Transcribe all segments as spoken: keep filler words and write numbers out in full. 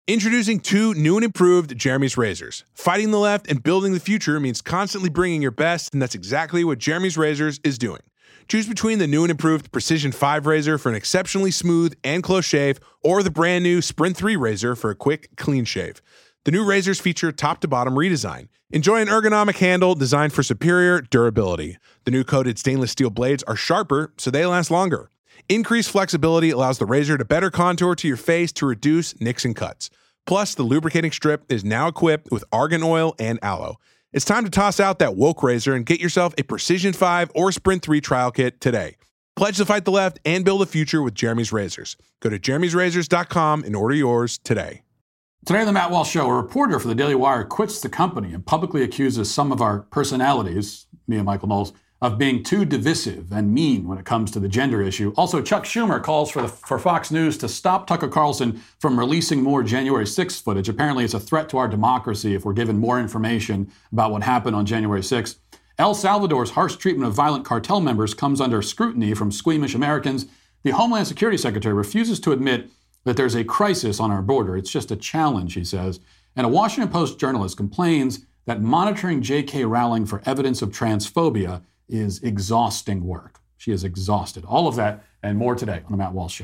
Introducing two new and improved Jeremy's razors. Fighting the left and building the future means constantly bringing your best, and that's exactly what Jeremy's Razors is doing. Choose between the new and improved Precision five razor for an exceptionally smooth and close shave, or the brand new Sprint three razor for a quick, clean shave. The new razors feature top-to-bottom redesign. Enjoy an ergonomic handle designed for superior durability. The new coated stainless steel blades are sharper, so they last longer. Increased flexibility allows the razor to better contour to your face to reduce nicks and cuts. Plus, the lubricating strip is now equipped with argan oil and aloe. It's time to toss out that woke razor and get yourself a Precision five or Sprint three trial kit today. Pledge to fight the left and build a future with Jeremy's Razors. Go to jeremy's razors dot com and order yours today. Today on the Matt Walsh Show, a reporter for the Daily Wire quits the company and publicly accuses some of our personalities, me and Michael Knowles, of being too divisive and mean when it comes to the gender issue. Also, Chuck Schumer calls for, the, for Fox News to stop Tucker Carlson from releasing more January sixth footage. Apparently, it's a threat to our democracy if we're given more information about what happened on January sixth. El Salvador's harsh treatment of violent cartel members comes under scrutiny from squeamish Americans. The Homeland Security Secretary refuses to admit that there's a crisis on our border. It's just a challenge, he says. And a Washington Post journalist complains that monitoring J K Rowling for evidence of transphobia is exhausting work. She is exhausted. All of that and more today on The Matt Walsh Show.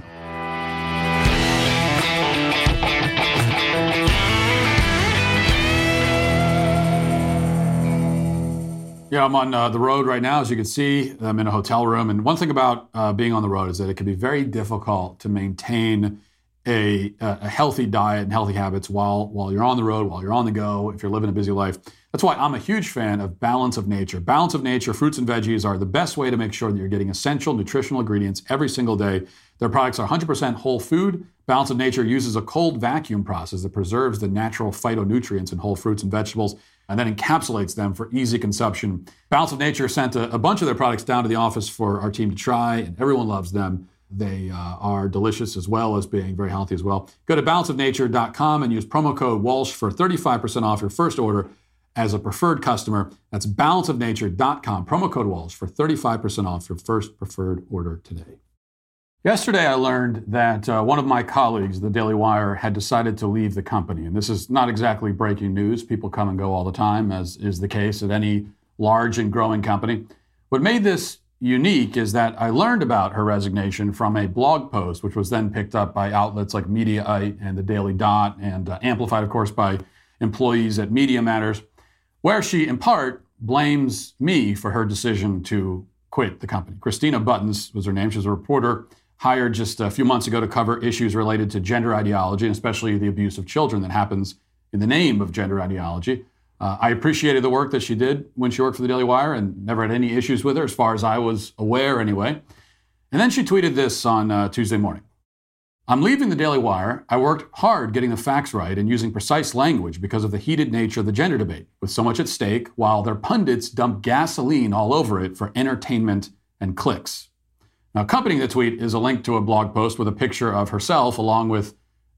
Yeah, I'm on uh, the road right now. As you can see, I'm in a hotel room. And one thing about uh, being on the road is that it can be very difficult to maintain a, a healthy diet and healthy habits while, while you're on the road, while you're on the go, if you're living a busy life. That's why I'm a huge fan of Balance of Nature. Balance of Nature fruits and veggies are the best way to make sure that you're getting essential nutritional ingredients every single day. Their products are one hundred percent whole food. Balance of Nature uses a cold vacuum process that preserves the natural phytonutrients in whole fruits and vegetables and then encapsulates them for easy consumption. Balance of Nature sent a, a bunch of their products down to the office for our team to try, and everyone loves them. They uh, are delicious as well as being very healthy as well. Go to balance of nature dot com and use promo code Walsh for thirty-five percent off your first order as a preferred customer. That's balance of nature dot com, promo code Walsh for thirty-five percent off your first preferred order today. Yesterday, I learned that uh, one of my colleagues, the Daily Wire, had decided to leave the company. And this is not exactly breaking news. People come and go all the time, as is the case at any large and growing company. What made this unique is that I learned about her resignation from a blog post, which was then picked up by outlets like Mediaite and the Daily Dot, and uh, amplified, of course, by employees at Media Matters, where she, in part, blames me for her decision to quit the company. Christina Buttons was her name. She was a reporter hired just a few months ago to cover issues related to gender ideology, and especially the abuse of children that happens in the name of gender ideology. Uh, I appreciated the work that she did when she worked for the Daily Wire and never had any issues with her, as far as I was aware anyway. And then she tweeted this on uh, Tuesday morning. I'm leaving the Daily Wire. I worked hard getting the facts right and using precise language because of the heated nature of the gender debate, with so much at stake, while their pundits dump gasoline all over it for entertainment and clicks. Now, accompanying the tweet is a link to a blog post with a picture of herself along with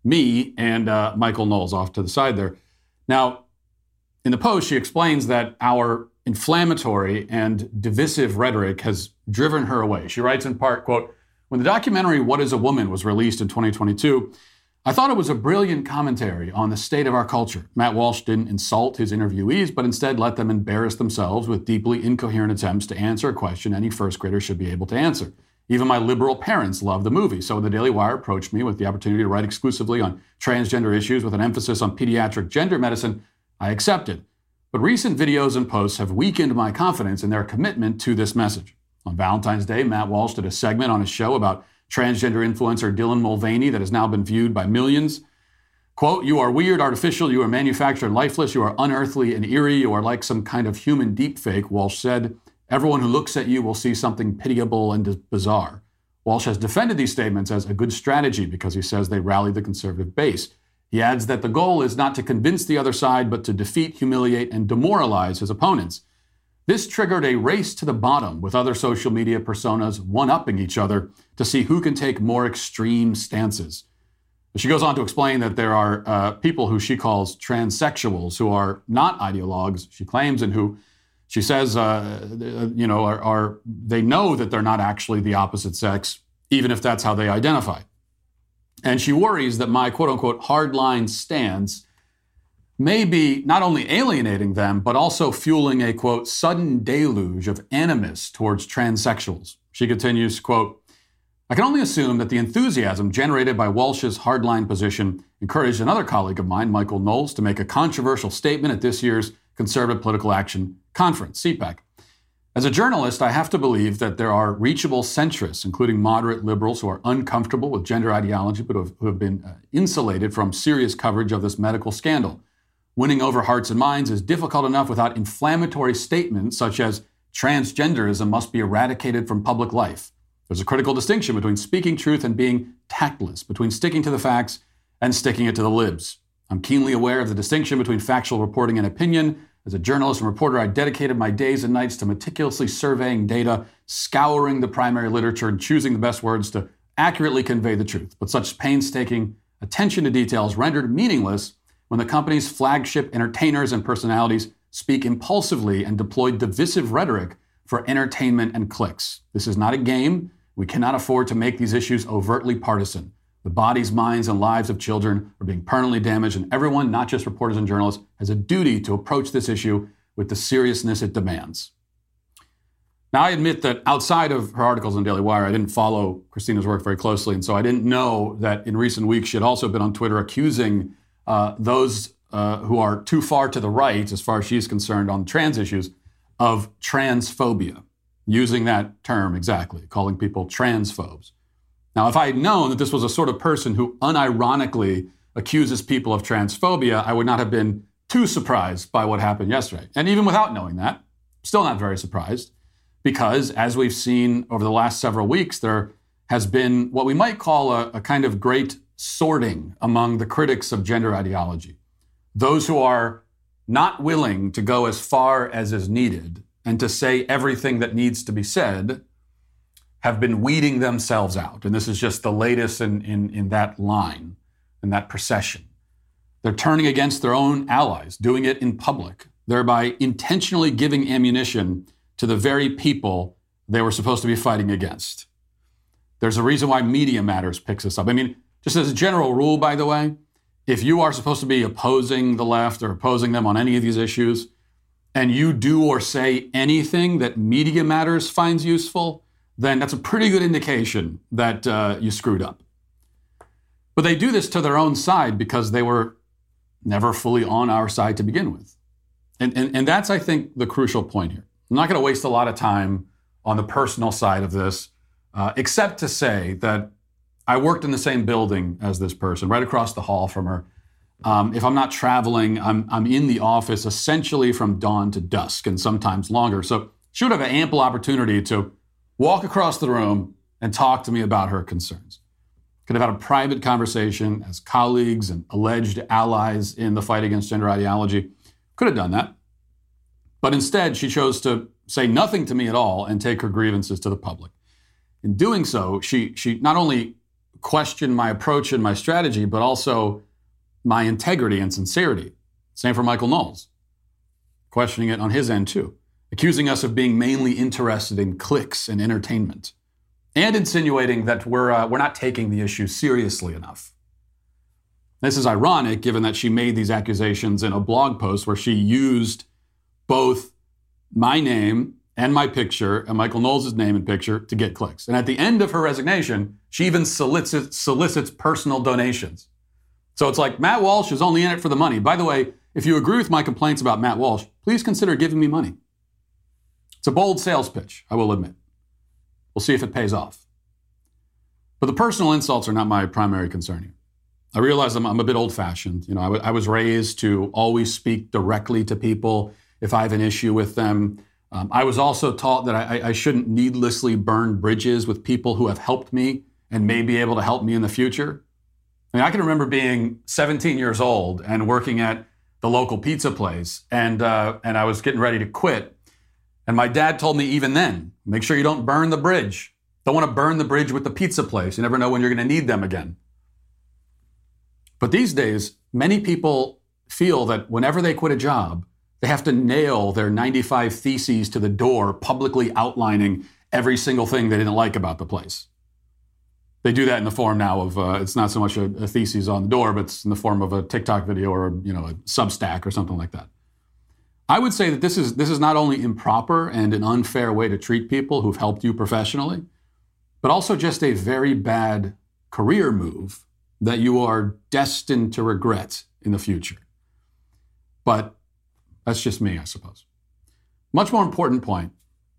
me and uh, Michael Knowles off to the side there. Now, in the post, she explains that our inflammatory and divisive rhetoric has driven her away. She writes in part, quote, when the documentary What is a Woman was released in twenty twenty-two, I thought it was a brilliant commentary on the state of our culture. Matt Walsh didn't insult his interviewees, but instead let them embarrass themselves with deeply incoherent attempts to answer a question any first grader should be able to answer. Even my liberal parents loved the movie, so when the Daily Wire approached me with the opportunity to write exclusively on transgender issues with an emphasis on pediatric gender medicine, I accepted. But recent videos and posts have weakened my confidence in their commitment to this message. On Valentine's Day, Matt Walsh did a segment on his show about transgender influencer Dylan Mulvaney that has now been viewed by millions. Quote, you are weird, artificial, you are manufactured and lifeless, you are unearthly and eerie, you are like some kind of human deepfake, Walsh said. Everyone who looks at you will see something pitiable and bizarre. Walsh has defended these statements as a good strategy because he says they rally the conservative base. He adds that the goal is not to convince the other side, but to defeat, humiliate, and demoralize his opponents. This triggered a race to the bottom with other social media personas one-upping each other to see who can take more extreme stances. She goes on to explain that there are uh, people who she calls transsexuals who are not ideologues, she claims, and who she says, uh, you know, are, are they know that they're not actually the opposite sex, even if that's how they identify. And she worries that my quote-unquote hardline stance may be not only alienating them, but also fueling a, quote, sudden deluge of animus towards transsexuals. She continues, quote, I can only assume that the enthusiasm generated by Walsh's hardline position encouraged another colleague of mine, Michael Knowles, to make a controversial statement at this year's Conservative Political Action Conference, C PAC. As a journalist, I have to believe that there are reachable centrists, including moderate liberals who are uncomfortable with gender ideology but who have, who have been uh, insulated from serious coverage of this medical scandal. Winning over hearts and minds is difficult enough without inflammatory statements such as transgenderism must be eradicated from public life. There's a critical distinction between speaking truth and being tactless, between sticking to the facts and sticking it to the libs. I'm keenly aware of the distinction between factual reporting and opinion. As a journalist and reporter, I dedicated my days and nights to meticulously surveying data, scouring the primary literature, and choosing the best words to accurately convey the truth. But such painstaking attention to detail is rendered meaningless when the company's flagship entertainers and personalities speak impulsively and deploy divisive rhetoric for entertainment and clicks. This is not a game. We cannot afford to make these issues overtly partisan. The bodies, minds, and lives of children are being permanently damaged, and everyone, not just reporters and journalists, has a duty to approach this issue with the seriousness it demands. Now, I admit that outside of her articles in Daily Wire, I didn't follow Christina's work very closely, and so I didn't know that in recent weeks she had also been on Twitter accusing uh, those uh, who are too far to the right, as far as she's concerned, on trans issues, of transphobia, using that term exactly, calling people transphobes. Now, if I had known that this was a sort of person who unironically accuses people of transphobia, I would not have been too surprised by what happened yesterday. And even without knowing that, still not very surprised, because as we've seen over the last several weeks, there has been what we might call a, a kind of great sorting among the critics of gender ideology. Those who are not willing to go as far as is needed and to say everything that needs to be said have been weeding themselves out. And this is just the latest in, in, in that line, in that procession. They're turning against their own allies, doing it in public, thereby intentionally giving ammunition to the very people they were supposed to be fighting against. There's a reason why Media Matters picks this up. I mean, just as a general rule, by the way, if you are supposed to be opposing the left or opposing them on any of these issues, and you do or say anything that Media Matters finds useful, then that's a pretty good indication that uh, you screwed up. But they do this to their own side because they were never fully on our side to begin with. And, and, and that's, I think, the crucial point here. I'm not going to waste a lot of time on the personal side of this, uh, except to say that I worked in the same building as this person, right across the hall from her. Um, if I'm not traveling, I'm, I'm in the office essentially from dawn to dusk and sometimes longer. So she would have an ample opportunity to walk across the room and talk to me about her concerns. Could have had a private conversation as colleagues and alleged allies in the fight against gender ideology. Could have done that. But instead, she chose to say nothing to me at all and take her grievances to the public. In doing so, she, she not only questioned my approach and my strategy, but also my integrity and sincerity. Same for Michael Knowles, questioning it on his end too, accusing us of being mainly interested in clicks and entertainment, and insinuating that we're, uh, we're not taking the issue seriously enough. This is ironic, given that she made these accusations in a blog post where she used both my name and my picture and Michael Knowles' name and picture to get clicks. And at the end of her resignation, she even solicits, solicits personal donations. So it's like, Matt Walsh is only in it for the money. By the way, if you agree with my complaints about Matt Walsh, please consider giving me money. It's a bold sales pitch, I will admit. We'll see if it pays off. But the personal insults are not my primary concern here. I realize I'm, I'm a bit old-fashioned. You know, I, w- I was raised to always speak directly to people if I have an issue with them. Um, I was also taught that I, I shouldn't needlessly burn bridges with people who have helped me and may be able to help me in the future. I mean, I can remember being seventeen years old and working at the local pizza place, and uh, and I was getting ready to quit. And my dad told me even then, make sure you don't burn the bridge. Don't want to burn the bridge with the pizza place. You never know when you're going to need them again. But these days, many people feel that whenever they quit a job, they have to nail their ninety-five theses to the door, publicly outlining every single thing they didn't like about the place. They do that in the form now of, uh, it's not so much a, a thesis on the door, but it's in the form of a TikTok video or, you know, a Substack or something like that. I would say that this is this is not only improper and an unfair way to treat people who've helped you professionally, but also just a very bad career move that you are destined to regret in the future. But that's just me, I suppose. Much more important point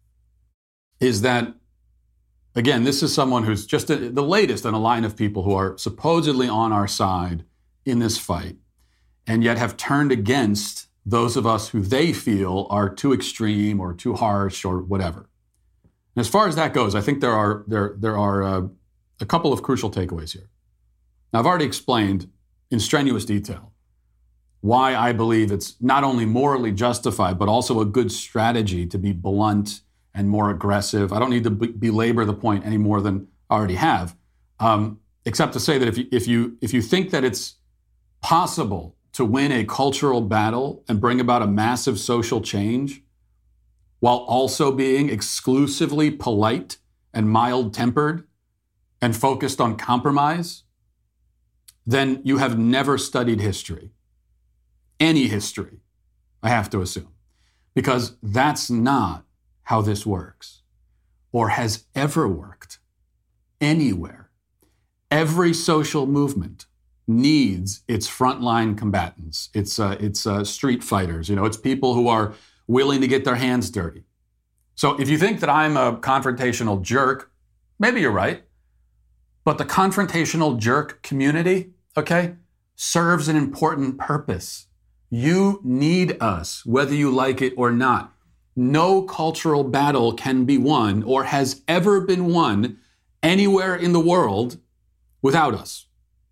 is that, again, this is someone who's just a, the latest in a line of people who are supposedly on our side in this fight, and yet have turned against those of us who they feel are too extreme or too harsh or whatever. And as far as that goes, I think there are there there are uh, a couple of crucial takeaways here. Now, I've already explained in strenuous detail why I believe it's not only morally justified, but also a good strategy to be blunt and more aggressive. I don't need to be- belabor the point any more than I already have, um, except to say that if you, if you if you think that it's possible to win a cultural battle and bring about a massive social change while also being exclusively polite and mild-tempered and focused on compromise, then you have never studied history. Any history, I have to assume, because that's not how this works or has ever worked anywhere. Every social movement needs its frontline combatants. It's uh, it's uh, street fighters. You know, it's people who are willing to get their hands dirty. So if you think that I'm a confrontational jerk, maybe you're right. But the confrontational jerk community, okay, serves an important purpose. You need us, whether you like it or not. No cultural battle can be won or has ever been won anywhere in the world without us.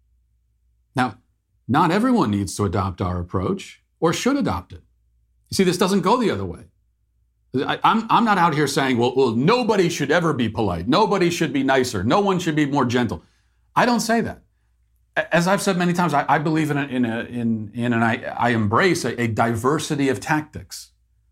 Now, not everyone needs to adopt our approach or should adopt it. You see, this doesn't go the other way. I, I'm, I'm not out here saying, well, well, nobody should ever be polite. Nobody should be nicer. No one should be more gentle. I don't say that. As I've said many times, I, I believe in a, in a, in in and I, I embrace a, a diversity of tactics.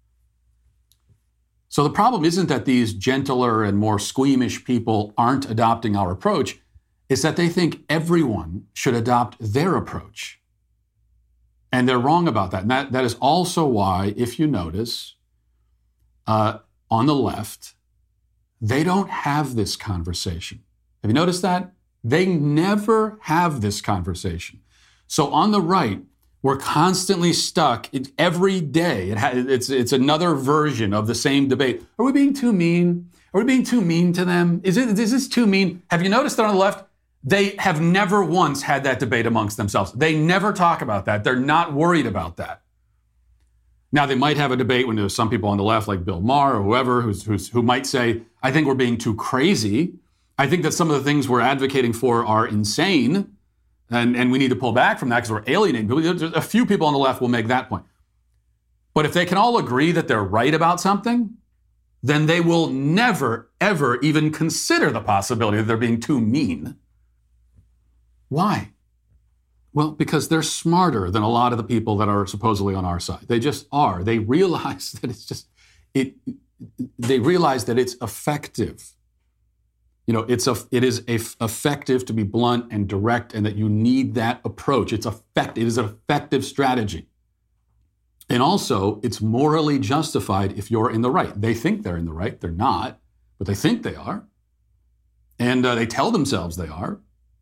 So the problem isn't that these gentler and more squeamish people aren't adopting our approach. It's that they think everyone should adopt their approach. And they're wrong about that. And that, that is also why, if you notice, uh, on the left, they don't have this conversation. Have you noticed that? They never have this conversation. So on the right, we're constantly stuck in, every day. It ha- it's, it's another version of the same debate. Are we being too mean? Are we being too mean to them? Is, it, is this too mean? Have you noticed that on the left, they have never once had that debate amongst themselves. They never talk about that. They're not worried about that. Now, they might have a debate when there's some people on the left, like Bill Maher or whoever, who's, who's, who might say, I think we're being too crazy. I think that some of the things we're advocating for are insane, and, and we need to pull back from that because we're alienating people. A few people on the left will make that point. But if they can all agree that they're right about something, then they will never, ever even consider the possibility that they're being too mean. Why? Well, because they're smarter than a lot of the people that are supposedly on our side. They just are. They realize that it's just, it. They realize that it's effective. You know, it's a, it is a, effective to be blunt and direct, and that you need that approach. It's effect, it is an effective strategy. And also, it's morally justified if you're in the right. They think they're in the right. They're not, but they think they are. And uh, they tell themselves they are.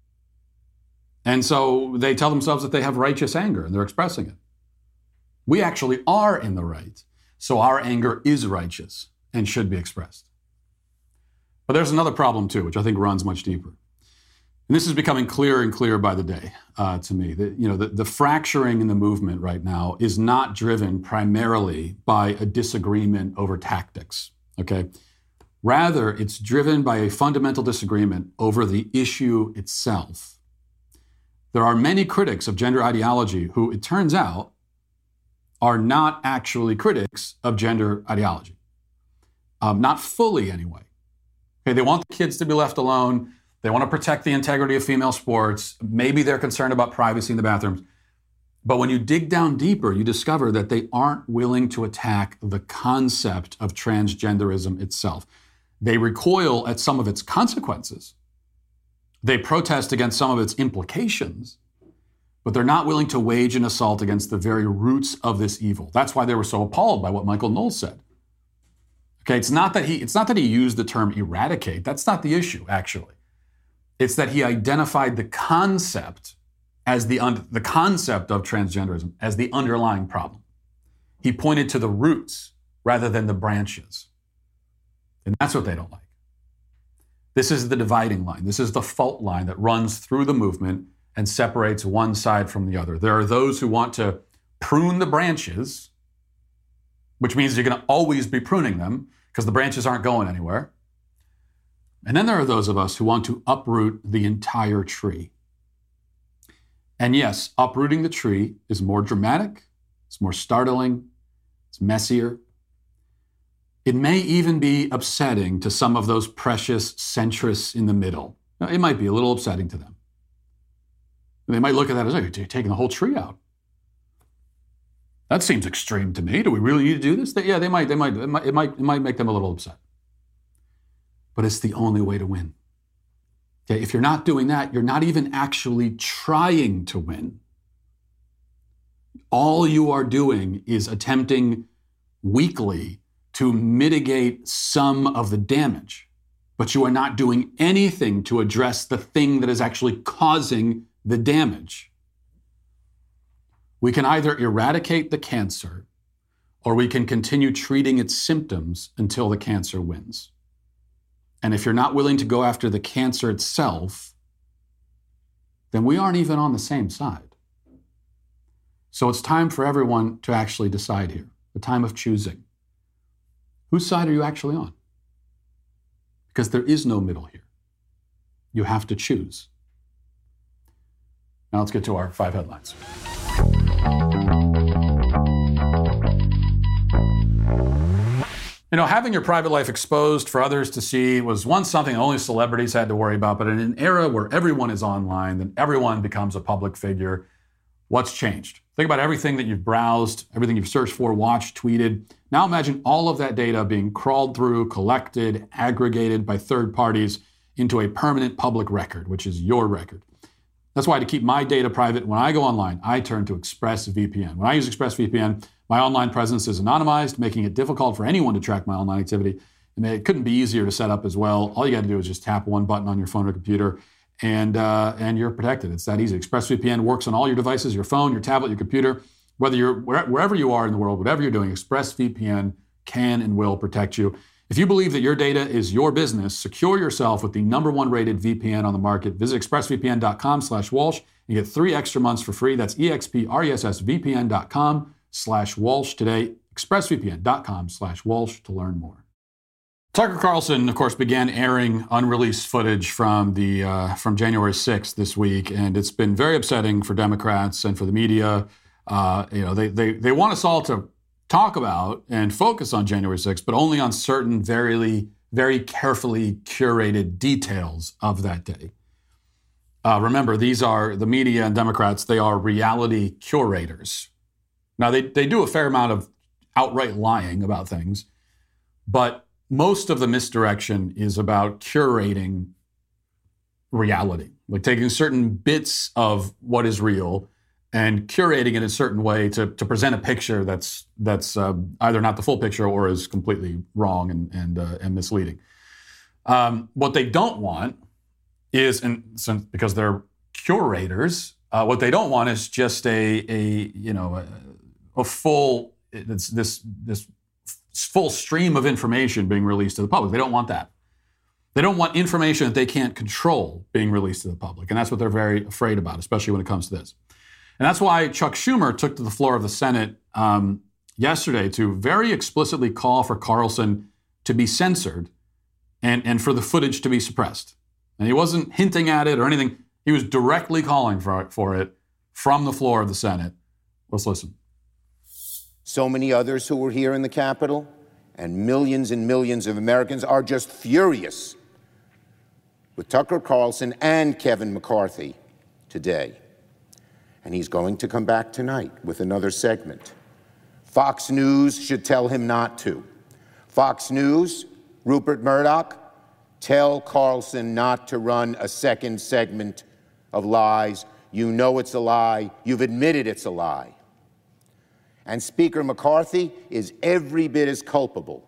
And so they tell themselves that they have righteous anger, and they're expressing it. We actually are in the right. So our anger is righteous and should be expressed. But there's another problem too, which I think runs much deeper. And this is becoming clearer and clearer by the day uh, to me. That, you know, the, the fracturing in the movement right now is not driven primarily by a disagreement over tactics, okay? Rather, it's driven by a fundamental disagreement over the issue itself. There are many critics of gender ideology who, it turns out, are not actually critics of gender ideology. Um, not fully, anyway. Okay, they want the kids to be left alone. They want to protect the integrity of female sports. Maybe they're concerned about privacy in the bathrooms. But when you dig down deeper, you discover that they aren't willing to attack the concept of transgenderism itself. They recoil at some of its consequences. They protest against some of its implications, but they're not willing to wage an assault against the very roots of this evil. That's why they were so appalled by what Michael Knowles said. Okay, it's not that he it's not that he used the term eradicate. That's not the issue, actually. It's that he identified the concept as the un, the concept of transgenderism as the underlying problem. He pointed to the roots rather than the branches. And that's what they don't like. This is the dividing line. This is the fault line that runs through the movement and separates one side from the other. There are those who want to prune the branches, which means you're going to always be pruning them because the branches aren't going anywhere. And then there are those of us who want to uproot the entire tree. And yes, uprooting the tree is more dramatic, it's more startling, it's messier. It may even be upsetting to some of those precious centrists in the middle. It might be a little upsetting to them. They might look at that as, oh, you're taking the whole tree out. That seems extreme to me. Do we really need to do this? They, yeah, they might, they might, it might, it might, it might make them a little upset. But it's the only way to win. Okay, if you're not doing that, you're not even actually trying to win. All you are doing is attempting weakly to mitigate some of the damage, but you are not doing anything to address the thing that is actually causing the damage. We can either eradicate the cancer or we can continue treating its symptoms until the cancer wins. And if you're not willing to go after the cancer itself, then we aren't even on the same side. So it's time for everyone to actually decide here, the time of choosing. Whose side are you actually on? Because there is no middle here. You have to choose. Now let's get to our five headlines. You know, having your private life exposed for others to see was once something only celebrities had to worry about, but in an era where everyone is online, then everyone becomes a public figure. What's changed? Think about everything that you've browsed, everything you've searched for, watched, tweeted. Now imagine all of that data being crawled through, collected, aggregated by third parties into a permanent public record, which is your record. That's why to keep my data private, when I go online, I turn to ExpressVPN. When I use ExpressVPN, my online presence is anonymized, making it difficult for anyone to track my online activity. And it couldn't be easier to set up as well. All you got to do is just tap one button on your phone or computer, and uh, and you're protected. It's that easy. ExpressVPN works on all your devices, your phone, your tablet, your computer. Whether you're wherever you are in the world, whatever you're doing, ExpressVPN can and will protect you. If you believe that your data is your business, secure yourself with the number one rated V P N on the market. Visit expressvpn.com slash Walsh and get three extra months for free. That's expressvpn.com slash Walsh today. expressvpn.com slash Walsh to learn more. Tucker Carlson, of course, began airing unreleased footage from the uh, from January sixth this week, and it's been very upsetting for Democrats and for the media. Uh, you know, they they they want us all to talk about and focus on January sixth, but only on certain very, very carefully curated details of that day. Uh, remember, these are the media and Democrats, they are reality curators. Now, they, they do a fair amount of outright lying about things, but most of the misdirection is about curating reality, like taking certain bits of what is real and curating it in a certain way to, to present a picture that's that's uh, either not the full picture or is completely wrong and and, uh, and misleading. Um, what they don't want is, and since, because they're curators, uh, what they don't want is just a a you know a, a full it's this this full stream of information being released to the public. They don't want that. They don't want information that they can't control being released to the public, and that's what they're very afraid about, especially when it comes to this. And that's why Chuck Schumer took to the floor of the Senate um, yesterday to very explicitly call for Carlson to be censored and, and for the footage to be suppressed. And he wasn't hinting at it or anything. He was directly calling for it, for it from the floor of the Senate. Let's listen. So many others who were here in the Capitol, and millions and millions of Americans are just furious with Tucker Carlson and Kevin McCarthy today. And he's going to come back tonight with another segment. Fox News should tell him not to. Fox News, Rupert Murdoch, Tell Carlson not to run a second segment of lies. You know it's a lie. You've admitted it's a lie. And Speaker McCarthy is every bit as culpable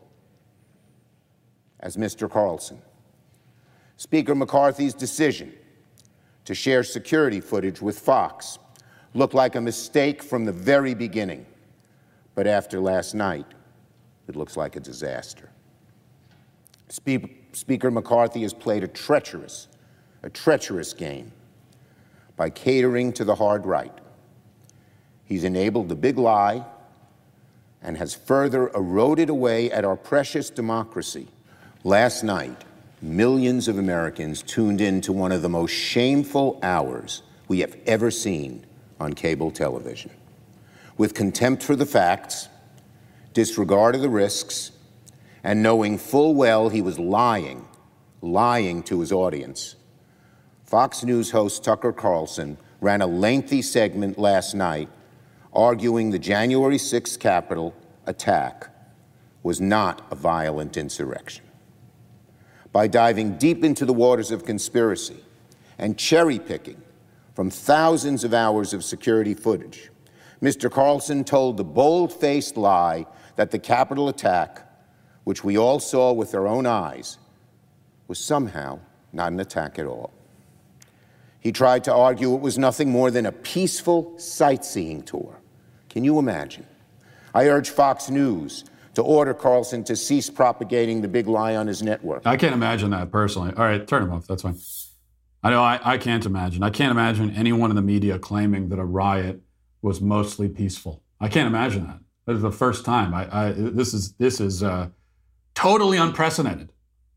as Mister Carlson. Speaker McCarthy's decision to share security footage with Fox looked like a mistake from the very beginning. But after last night, it looks like a disaster. Spe- Speaker McCarthy has played a treacherous, a treacherous game by catering to the hard right. He's enabled the big lie and has further eroded away at our precious democracy. Last night, millions of Americans tuned in to one of the most shameful hours we have ever seen on cable television. With contempt for the facts, disregard of the risks, and knowing full well he was lying, lying to his audience, Fox News host Tucker Carlson ran a lengthy segment last night arguing the January sixth Capitol attack was not a violent insurrection. By diving deep into the waters of conspiracy and cherry-picking from thousands of hours of security footage, Mister Carlson told the bold-faced lie that the Capitol attack, which we all saw with our own eyes, was somehow not an attack at all. He tried to argue it was nothing more than a peaceful sightseeing tour. Can you imagine? I urge Fox News to order Carlson to cease propagating the big lie on his network. I can't imagine that personally. All right, turn him off. That's fine. I know I, I can't imagine. I can't imagine anyone in the media claiming that a riot was mostly peaceful. I can't imagine that. That is the first time. I, I this is this is uh, totally unprecedented.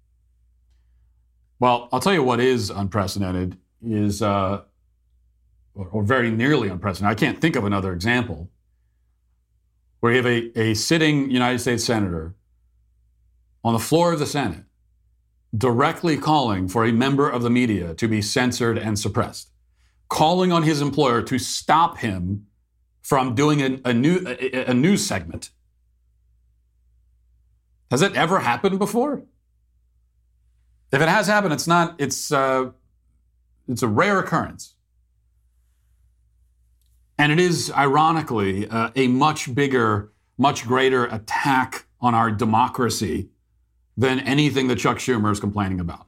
Well, I'll tell you what is unprecedented is, uh, or, or very nearly unprecedented. I can't think of another example where you have a, a sitting United States senator on the floor of the Senate directly calling for a member of the media to be censored and suppressed, calling on his employer to stop him from doing a, a, new, a, a news segment. Has it ever happened before? If it has happened, it's not, it's, uh, it's a rare occurrence. And it is, ironically, uh, a much bigger, much greater attack on our democracy than anything that Chuck Schumer is complaining about.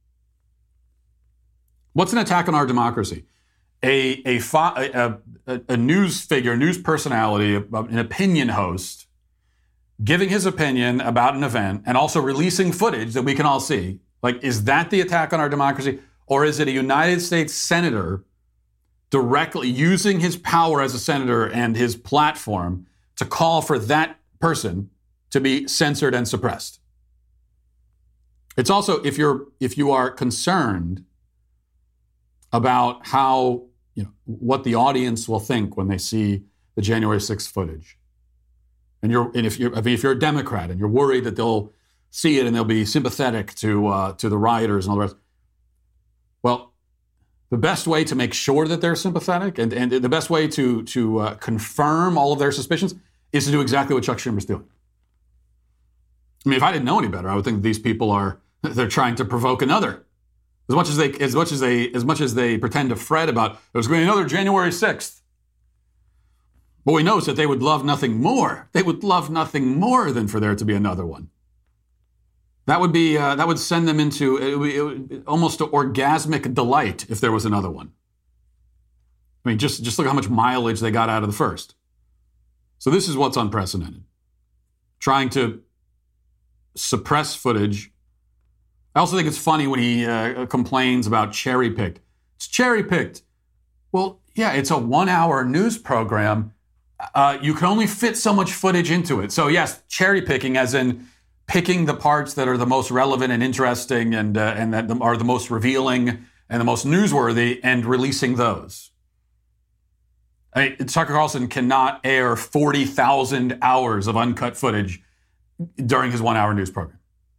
What's an attack on our democracy? A, a, a, a, a news figure, news personality, an opinion host, giving his opinion about an event and also releasing footage that we can all see. Like, is that the attack on our democracy? Or is it a United States senator directly using his power as a senator and his platform to call for that person to be censored and suppressed? It's also, if you're if you are concerned about how, you know, what the audience will think when they see the January sixth footage, and you're and if you're I mean, if you're a Democrat and you're worried that they'll see it and they'll be sympathetic to uh, to the rioters and all the rest, well, the best way to make sure that they're sympathetic and, and the best way to to uh, confirm all of their suspicions is to do exactly what Chuck Schumer's doing. I mean, if I didn't know any better, I would think these people are they're trying to provoke another. As much as they as much as they as much as they pretend to fret about there's going to be another January sixth. What we know is that they would love nothing more. They would love nothing more than for there to be another one. That would be uh, that would send them into it would, it would, almost an orgasmic delight if there was another one. I mean, just just look how much mileage they got out of the first. So this is what's unprecedented. Trying to suppress footage. I also think it's funny when he uh, complains about cherry-picked. It's cherry-picked. Well, yeah, it's a one-hour news program. Uh, you can only fit so much footage into it. So yes, cherry-picking as in picking the parts that are the most relevant and interesting and, uh, and that are the most revealing and the most newsworthy and releasing those. I mean, Tucker Carlson cannot air forty thousand hours of uncut footage during his one-hour news program.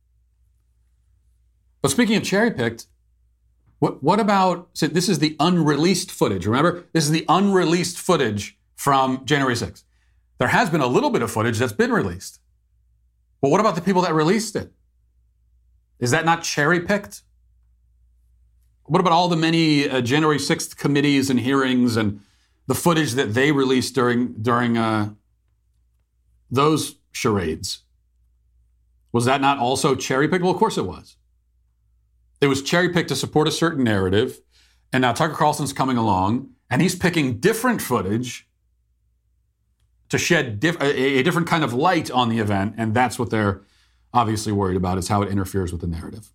But speaking of cherry-picked, what, what about, so this is the unreleased footage, remember? This is the unreleased footage from January sixth. There has been a little bit of footage that's been released. But what about the people that released it? Is that not cherry-picked? What about all the many uh, January sixth committees and hearings and the footage that they released during during uh, those charades? Was that not also cherry-picked? Well, of course it was. It was cherry-picked to support a certain narrative, and now Tucker Carlson's coming along, and he's picking different footage to shed diff- a, a different kind of light on the event, and that's what they're obviously worried about, is how it interferes with the narrative.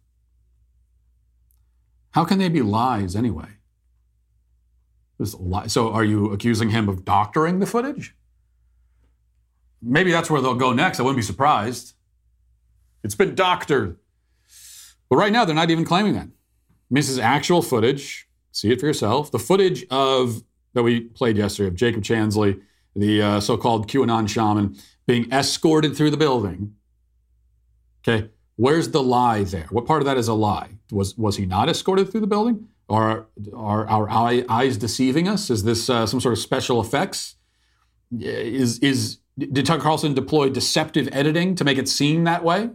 How can they be lies anyway? So are you accusing him of doctoring the footage? Maybe that's where they'll go next. I wouldn't be surprised. It's been doctored. But right now, they're not even claiming that. I mean, this is actual footage. See it for yourself. The footage of that we played yesterday of Jacob Chansley, the uh, so-called QAnon shaman, being escorted through the building. Okay, where's the lie there? What part of that is a lie? Was was he not escorted through the building? Are are our eyes deceiving us? Is this uh, some sort of special effects? Is is did Tucker Carlson deploy deceptive editing to make it seem that way?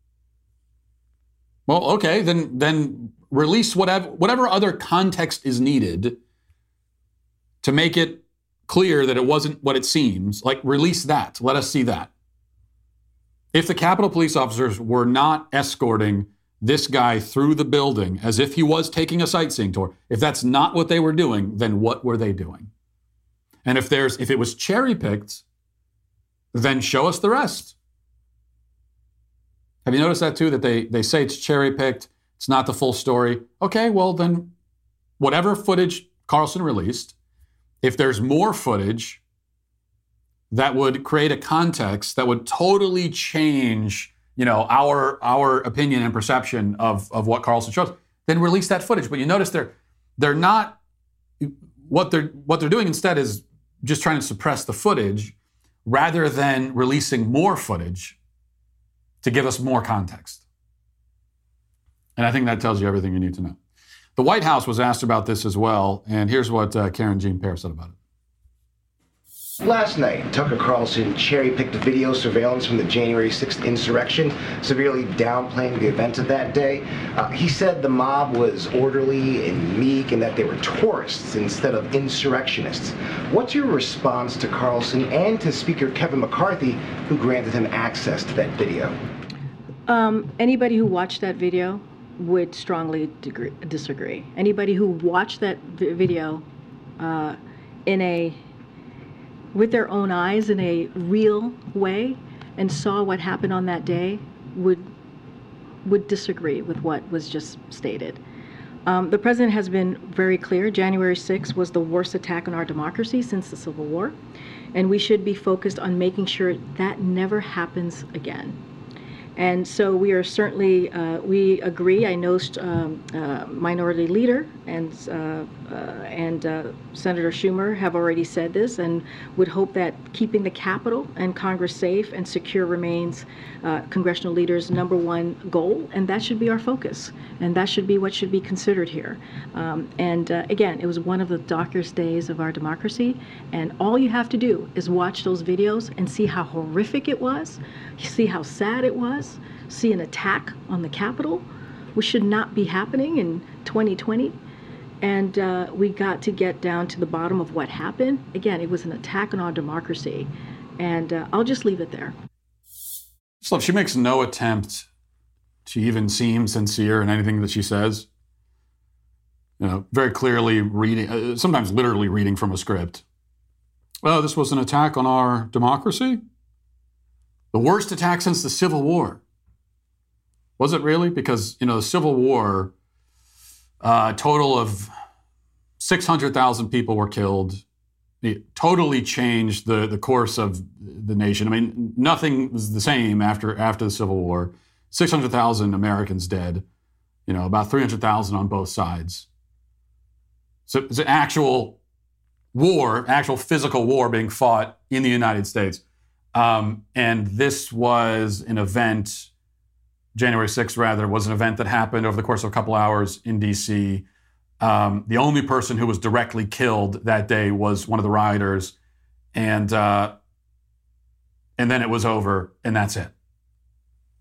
Well, okay, then then release whatever whatever other context is needed to make it clear that it wasn't what it seems. Like, release that. Let us see that. If the Capitol Police officers were not escorting this guy through the building as if he was taking a sightseeing tour, if that's not what they were doing, then what were they doing? And if there's if it was cherry-picked, then show us the rest. Have you noticed that too, that they, they say it's cherry-picked, it's not the full story? Okay, well then, whatever footage Carlson released, if there's more footage that would create a context that would totally change, you know, our our opinion and perception of, of what Carlson shows, then release that footage. But you notice they're they're not what they're what they're doing instead is just trying to suppress the footage rather than releasing more footage to give us more context. And I think that tells you everything you need to know. The White House was asked about this as well, and here's what uh, Karen Jean-Pierre said about it. Last night, Tucker Carlson cherry-picked video surveillance from the January sixth insurrection, severely downplaying the event of that day. Uh, he said the mob was orderly and meek and that they were tourists instead of insurrectionists. What's your response to Carlson and to Speaker Kevin McCarthy, who granted him access to that video? Um, anybody who watched that video would strongly degree, disagree. Anybody who watched that v- video uh, in a with their own eyes in a real way and saw what happened on that day would would disagree with what was just stated. Um, the president has been very clear. January sixth was the worst attack on our democracy since the Civil War, and we should be focused on making sure that never happens again. And so we are certainly, uh, we agree. I know um, uh, Minority Leader and uh, uh, and uh, Senator Schumer have already said this, and would hope that keeping the Capitol and Congress safe and secure remains uh, congressional leaders' number one goal, and that should be our focus, and that should be what should be considered here. Um, and uh, again, it was one of the darkest days of our democracy, and all you have to do is watch those videos and see how horrific it was, see how sad it was, see an attack on the Capitol, which should not be happening in twenty twenty. And uh, we got to get down to the bottom of what happened. Again, it was an attack on our democracy. And uh, I'll just leave it there. So she makes no attempt to even seem sincere in anything that she says. You know, very clearly reading, uh, sometimes literally reading from a script. Oh, this was an attack on our democracy? The worst attack since the Civil War. Was it really? Because, you know, the Civil War, uh, a total of six hundred thousand people were killed. It totally changed the, the course of the nation. I mean, nothing was the same after after the Civil War. six hundred thousand Americans dead, you know, about three hundred thousand on both sides. So it's an actual war, actual physical war being fought in the United States. Um, and this was an event, January sixth rather, was an event that happened over the course of a couple hours in D C. Um, the only person who was directly killed that day was one of the rioters, and uh, and then it was over, and that's it.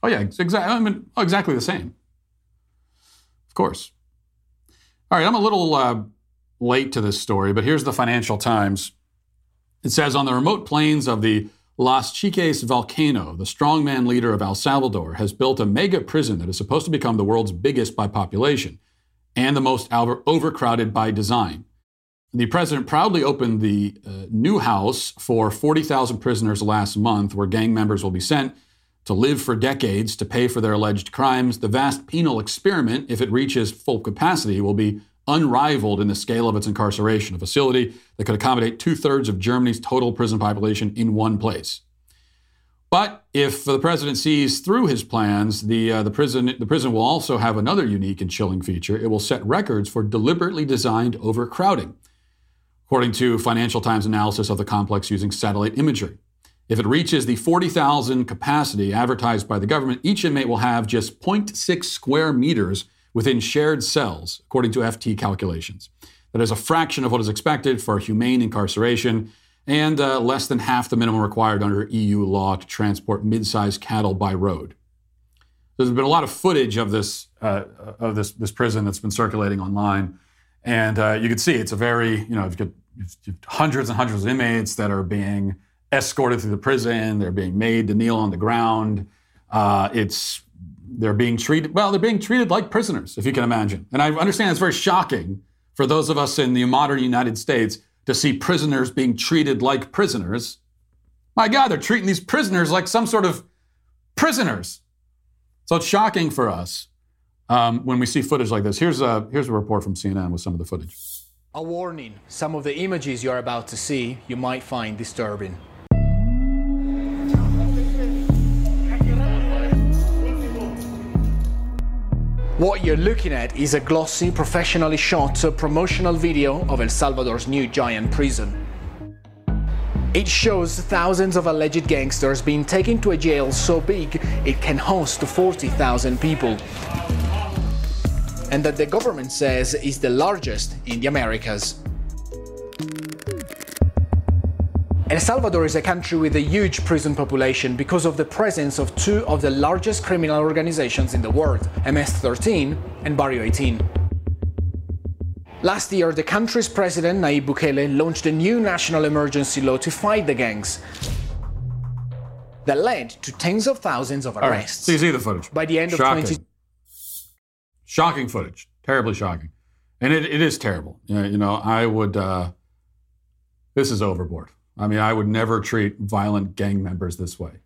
Oh, yeah, it's exa- I mean, exactly the same. Of course. All right, I'm a little uh, late to this story, but here's the Financial Times. It says, on the remote plains of the Las Chiques volcano, the strongman leader of El Salvador has built a mega prison that is supposed to become the world's biggest by population and the most over- overcrowded by design. The president proudly opened the uh, new house for forty thousand prisoners last month, where gang members will be sent to live for decades to pay for their alleged crimes. The vast penal experiment, if it reaches full capacity, will be unrivaled in the scale of its incarceration, a facility that could accommodate two-thirds of Germany's total prison population in one place. But if the president sees through his plans, the, uh, the, prison, the prison will also have another unique and chilling feature. It will set records for deliberately designed overcrowding, according to Financial Times analysis of the complex using satellite imagery. If it reaches the forty thousand capacity advertised by the government, each inmate will have just zero point six square meters within shared cells, according to F T calculations. That is a fraction of what is expected for humane incarceration and uh, less than half the minimum required under E U law to transport mid-sized cattle by road. There's been a lot of footage of this uh, of this this prison that's been circulating online, and uh, you can see it's a very, you know, you've got hundreds and hundreds of inmates that are being escorted through the prison. They're being made to kneel on the ground. Uh, it's they're being treated well. They're being treated like prisoners, if you can imagine. And I understand it's very shocking for those of us in the modern United States to see prisoners being treated like prisoners. My God, they're treating these prisoners like some sort of prisoners. So it's shocking for us um, when we see footage like this. Here's a here's a report from C N N with some of the footage. A warning: some of the images you're about to see you might find disturbing. What you're looking at is a glossy, professionally shot promotional video of El Salvador's new giant prison. It shows thousands of alleged gangsters being taken to a jail so big it can host forty thousand people, and that the government says is the largest in the Americas. El Salvador is a country with a huge prison population because of the presence of two of the largest criminal organizations in the world, M S thirteen and Barrio eighteen. Last year, the country's president, Nayib Bukele, launched a new national emergency law to fight the gangs that led to tens of thousands of arrests. So you see the footage. By the end of shocking. twenty Shocking footage. Terribly shocking. And it, it is terrible. You know, you know I would, uh, this is overboard. I mean, I would never treat violent gang members this way.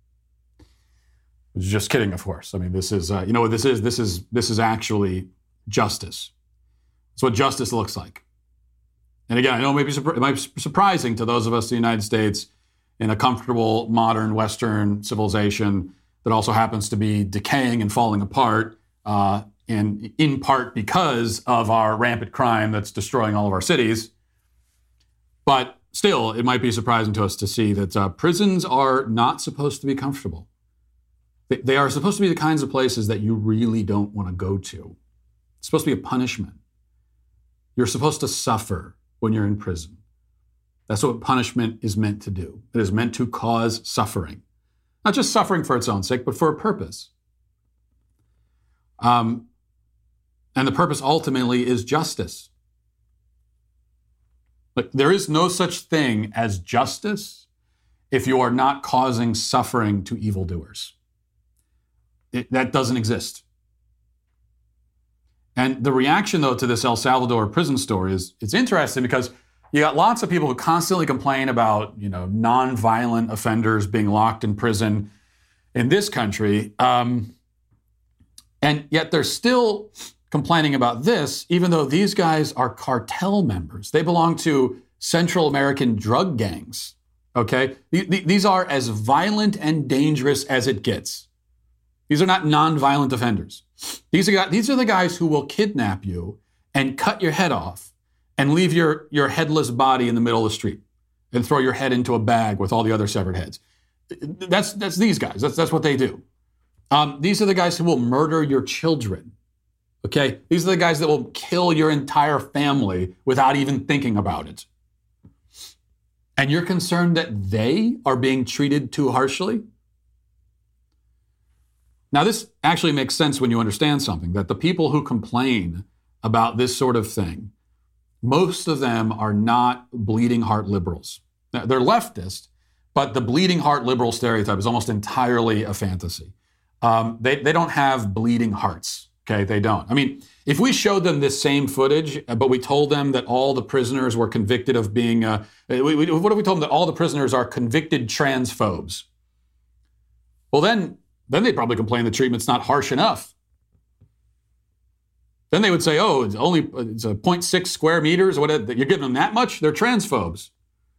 Just kidding, of course. I mean, this is, uh, you know what this is? This is, this is actually justice. It's what justice looks like. And again, I know it might be, it might be surprising to those of us in the United States in a comfortable, modern, Western civilization that also happens to be decaying and falling apart, uh, and in part because of our rampant crime that's destroying all of our cities. But still, it might be surprising to us to see that uh, prisons are not supposed to be comfortable. They, they are supposed to be the kinds of places that you really don't want to go to. It's supposed to be a punishment. You're supposed to suffer when you're in prison. That's what punishment is meant to do. It is meant to cause suffering. Not just suffering for its own sake, but for a purpose. Um, and the purpose ultimately is justice. But there is no such thing as justice if you are not causing suffering to evildoers. It, that doesn't exist. And the reaction, though, to this El Salvador prison story is it's interesting because you got lots of people who constantly complain about, you know, nonviolent offenders being locked in prison in this country, um, and yet they're still complaining about this, even though these guys are cartel members. They belong to Central American drug gangs, okay? These are as violent and dangerous as it gets. These are not non-violent offenders. These are, these are the guys who will kidnap you and cut your head off and leave your, your headless body in the middle of the street and throw your head into a bag with all the other severed heads. That's, that's these guys. That's, that's what they do. Um, these are the guys who will murder your children. Okay, these are the guys that will kill your entire family without even thinking about it. And you're concerned that they are being treated too harshly? Now, this actually makes sense when you understand something, that the people who complain about this sort of thing, most of them are not bleeding heart liberals. They're leftist, but the bleeding heart liberal stereotype is almost entirely a fantasy. Um, they, they don't have bleeding hearts, okay? They don't. I mean, if we showed them this same footage, but we told them that all the prisoners were convicted of being, uh, we, we, what if we told them that all the prisoners are convicted transphobes? Well, then, then they'd probably complain the treatment's not harsh enough. Then they would say, oh, it's only it's a zero point six square meters. What, you're giving them that much? They're transphobes.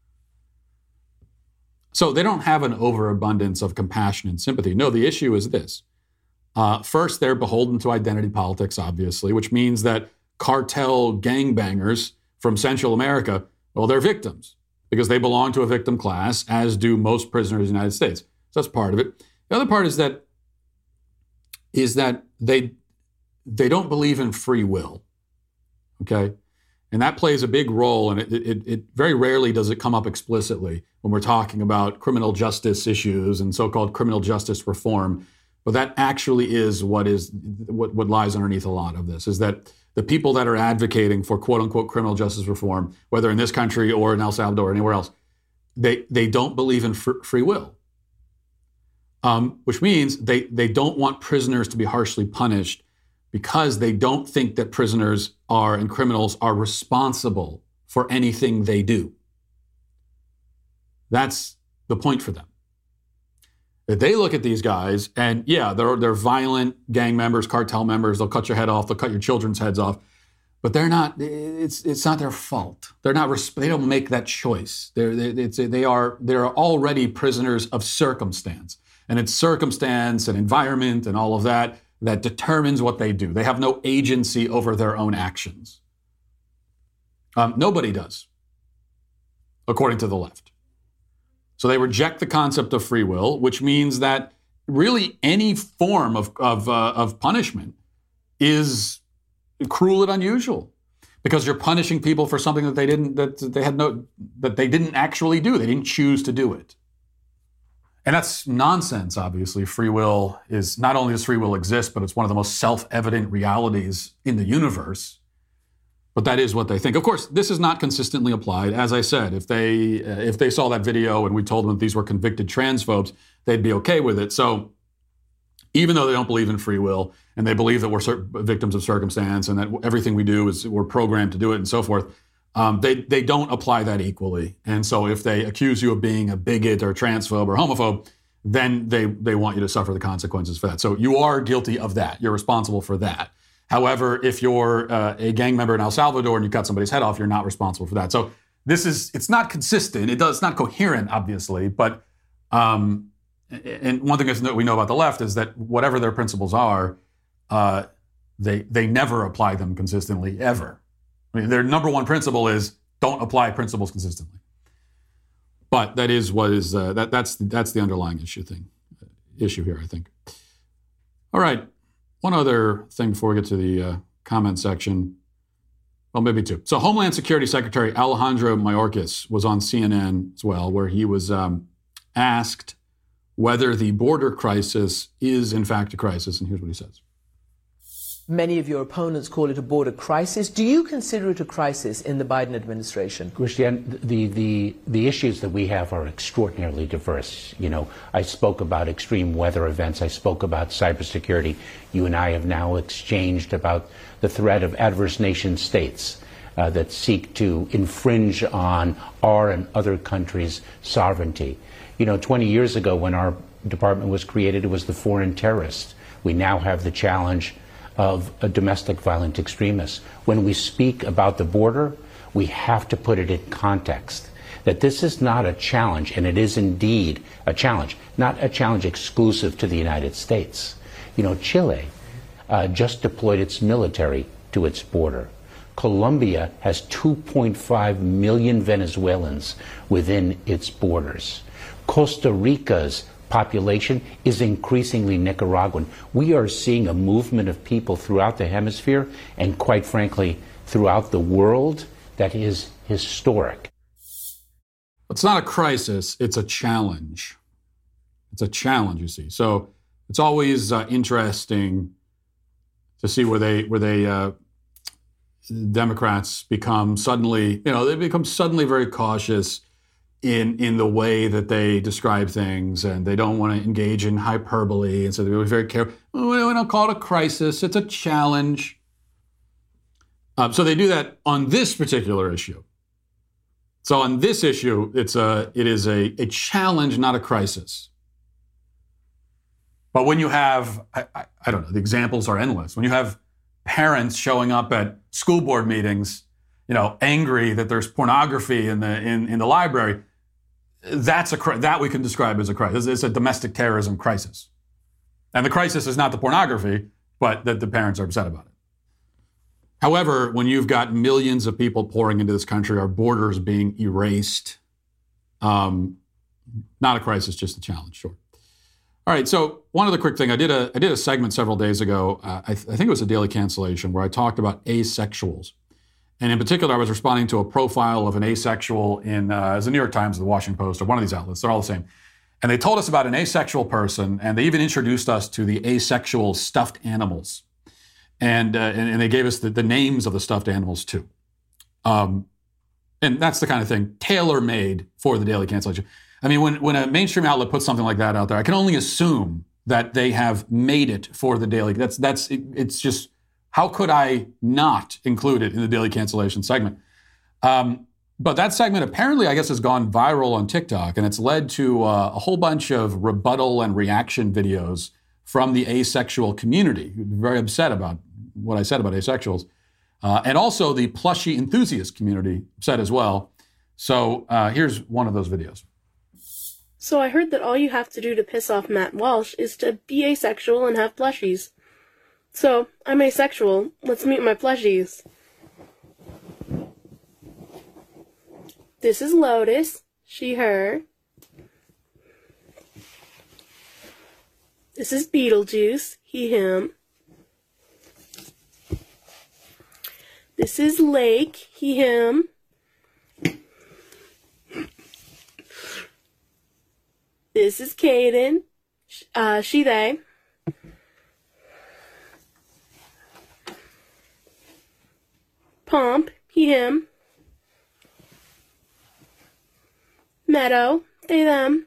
So they don't have an overabundance of compassion and sympathy. No, the issue is this. Uh, first, they're beholden to identity politics, obviously, which means that cartel gangbangers from Central America, well, they're victims because they belong to a victim class, as do most prisoners in the United States. So that's part of it. The other part is that is that they they don't believe in free will, okay? And that plays a big role, and it, it, it very rarely does it come up explicitly when we're talking about criminal justice issues and so-called criminal justice reform. But that actually is what is what, what lies underneath a lot of this, is that the people that are advocating for quote-unquote criminal justice reform, whether in this country or in El Salvador or anywhere else, they, they don't believe in fr- free will, um, which means they, they don't want prisoners to be harshly punished because they don't think that prisoners are and criminals are responsible for anything they do. That's the point for them. They look at these guys and yeah, they're, they're violent gang members, cartel members. They'll cut your head off. They'll cut your children's heads off, but they're not, it's, it's not their fault. They're not, they don't make that choice. They're, they, it's, they are, they're already prisoners of circumstance, and it's circumstance and environment and all of that that determines what they do. They have no agency over their own actions. Um, nobody does, according to the left. So they reject the concept of free will, which means that really any form of of, uh, of punishment is cruel and unusual, because you're punishing people for something that they didn't that they had no that they didn't actually do. They didn't choose to do it. And that's nonsense, obviously. Free will is, not only does free will exist, but it's one of the most self-evident realities in the universe. But that is what they think. Of course, this is not consistently applied. As I said, if they uh, if they saw that video and we told them that these were convicted transphobes, they'd be okay with it. So even though they don't believe in free will and they believe that we're cir- victims of circumstance and that everything we do is we're programmed to do it and so forth, Um, they they don't apply that equally. And so if they accuse you of being a bigot or transphobe or homophobe, then they, they want you to suffer the consequences for that. So you are guilty of that. You're responsible for that. However, if you're uh, a gang member in El Salvador and you cut somebody's head off, you're not responsible for that. So this is, it's not consistent. It does, it's not coherent, obviously. But, um, and one thing that we know about the left is that whatever their principles are, uh, they they never apply them consistently, ever. I mean, their number one principle is don't apply principles consistently. But that is what is uh, that that's that's the underlying issue thing issue here, I think. All right, one other thing before we get to the uh, comment section. Well, maybe two. So, Homeland Security Secretary Alejandro Mayorkas was on C N N as well, where he was um, asked whether the border crisis is in fact a crisis, and here's what he says. Many of your opponents call it a border crisis. Do you consider it a crisis in the Biden administration? Christiane, the, the, the issues that we have are extraordinarily diverse. You know, I spoke about extreme weather events. I spoke about cybersecurity. You and I have now exchanged about the threat of adverse nation states uh, that seek to infringe on our and other countries' sovereignty. You know, twenty years ago when our department was created, it was the foreign terrorist. We now have the challenge of a domestic violent extremist. When we speak about the border, we have to put it in context, that this is not a challenge, and it is indeed a challenge, not a challenge exclusive to the United States. You know, Chile uh, just deployed its military to its border. Colombia has two point five million Venezuelans within its borders. Costa Rica's population is increasingly Nicaraguan. We are seeing a movement of people throughout the hemisphere and, quite frankly, throughout the world that is historic. It's not a crisis, it's a challenge. It's a challenge, you see. So It's always uh, interesting to see where they where they uh, Democrats become suddenly, you know, they become suddenly very cautious in in the way that they describe things, and they don't want to engage in hyperbole, and so they're very careful. Oh, we don't call it a crisis; it's a challenge. Um, so they do that on this particular issue. So on this issue, it's a it is a, a challenge, not a crisis. But when you have, I, I, I don't know, the examples are endless. When you have parents showing up at school board meetings, you know, angry that there's pornography in the in, in the library, that's a that we can describe as a crisis. It's a domestic terrorism crisis, and the crisis is not the pornography, but that the parents are upset about it. However, when you've got millions of people pouring into this country, our borders being erased, um, not a crisis, just a challenge. Sure. All right. So one other quick thing, I did a I did a segment several days ago. Uh, I, th- I think it was a Daily Cancellation where I talked about asexuals, and in particular, I was responding to a profile of an asexual in uh, as the New York Times, or the Washington Post, or one of these outlets. They're all the same, and they told us about an asexual person, and they even introduced us to the asexual stuffed animals. And, uh, and and they gave us the, the names of the stuffed animals too, um, and that's the kind of thing tailor-made for the Daily Cancellation. I mean, when when a mainstream outlet puts something like that out there, I can only assume that they have made it for the Daily. That's that's it, it's just how could I not include it in the Daily Cancellation segment? Um, but that segment apparently, I guess, has gone viral on TikTok, and it's led to uh, a whole bunch of rebuttal and reaction videos from the asexual community, who are very upset about what I said about asexuals, uh, and also the plushie enthusiast community upset as well. So uh, here's one of those videos. So I heard that all you have to do to piss off Matt Walsh is to be asexual and have plushies. So I'm asexual. Let's meet my plushies. This is Lotus, she, her. This is Beetlejuice, he, him. This is Lake, he, him. This is Caden, uh, she, they. Pomp, he, him. Meadow, they, them.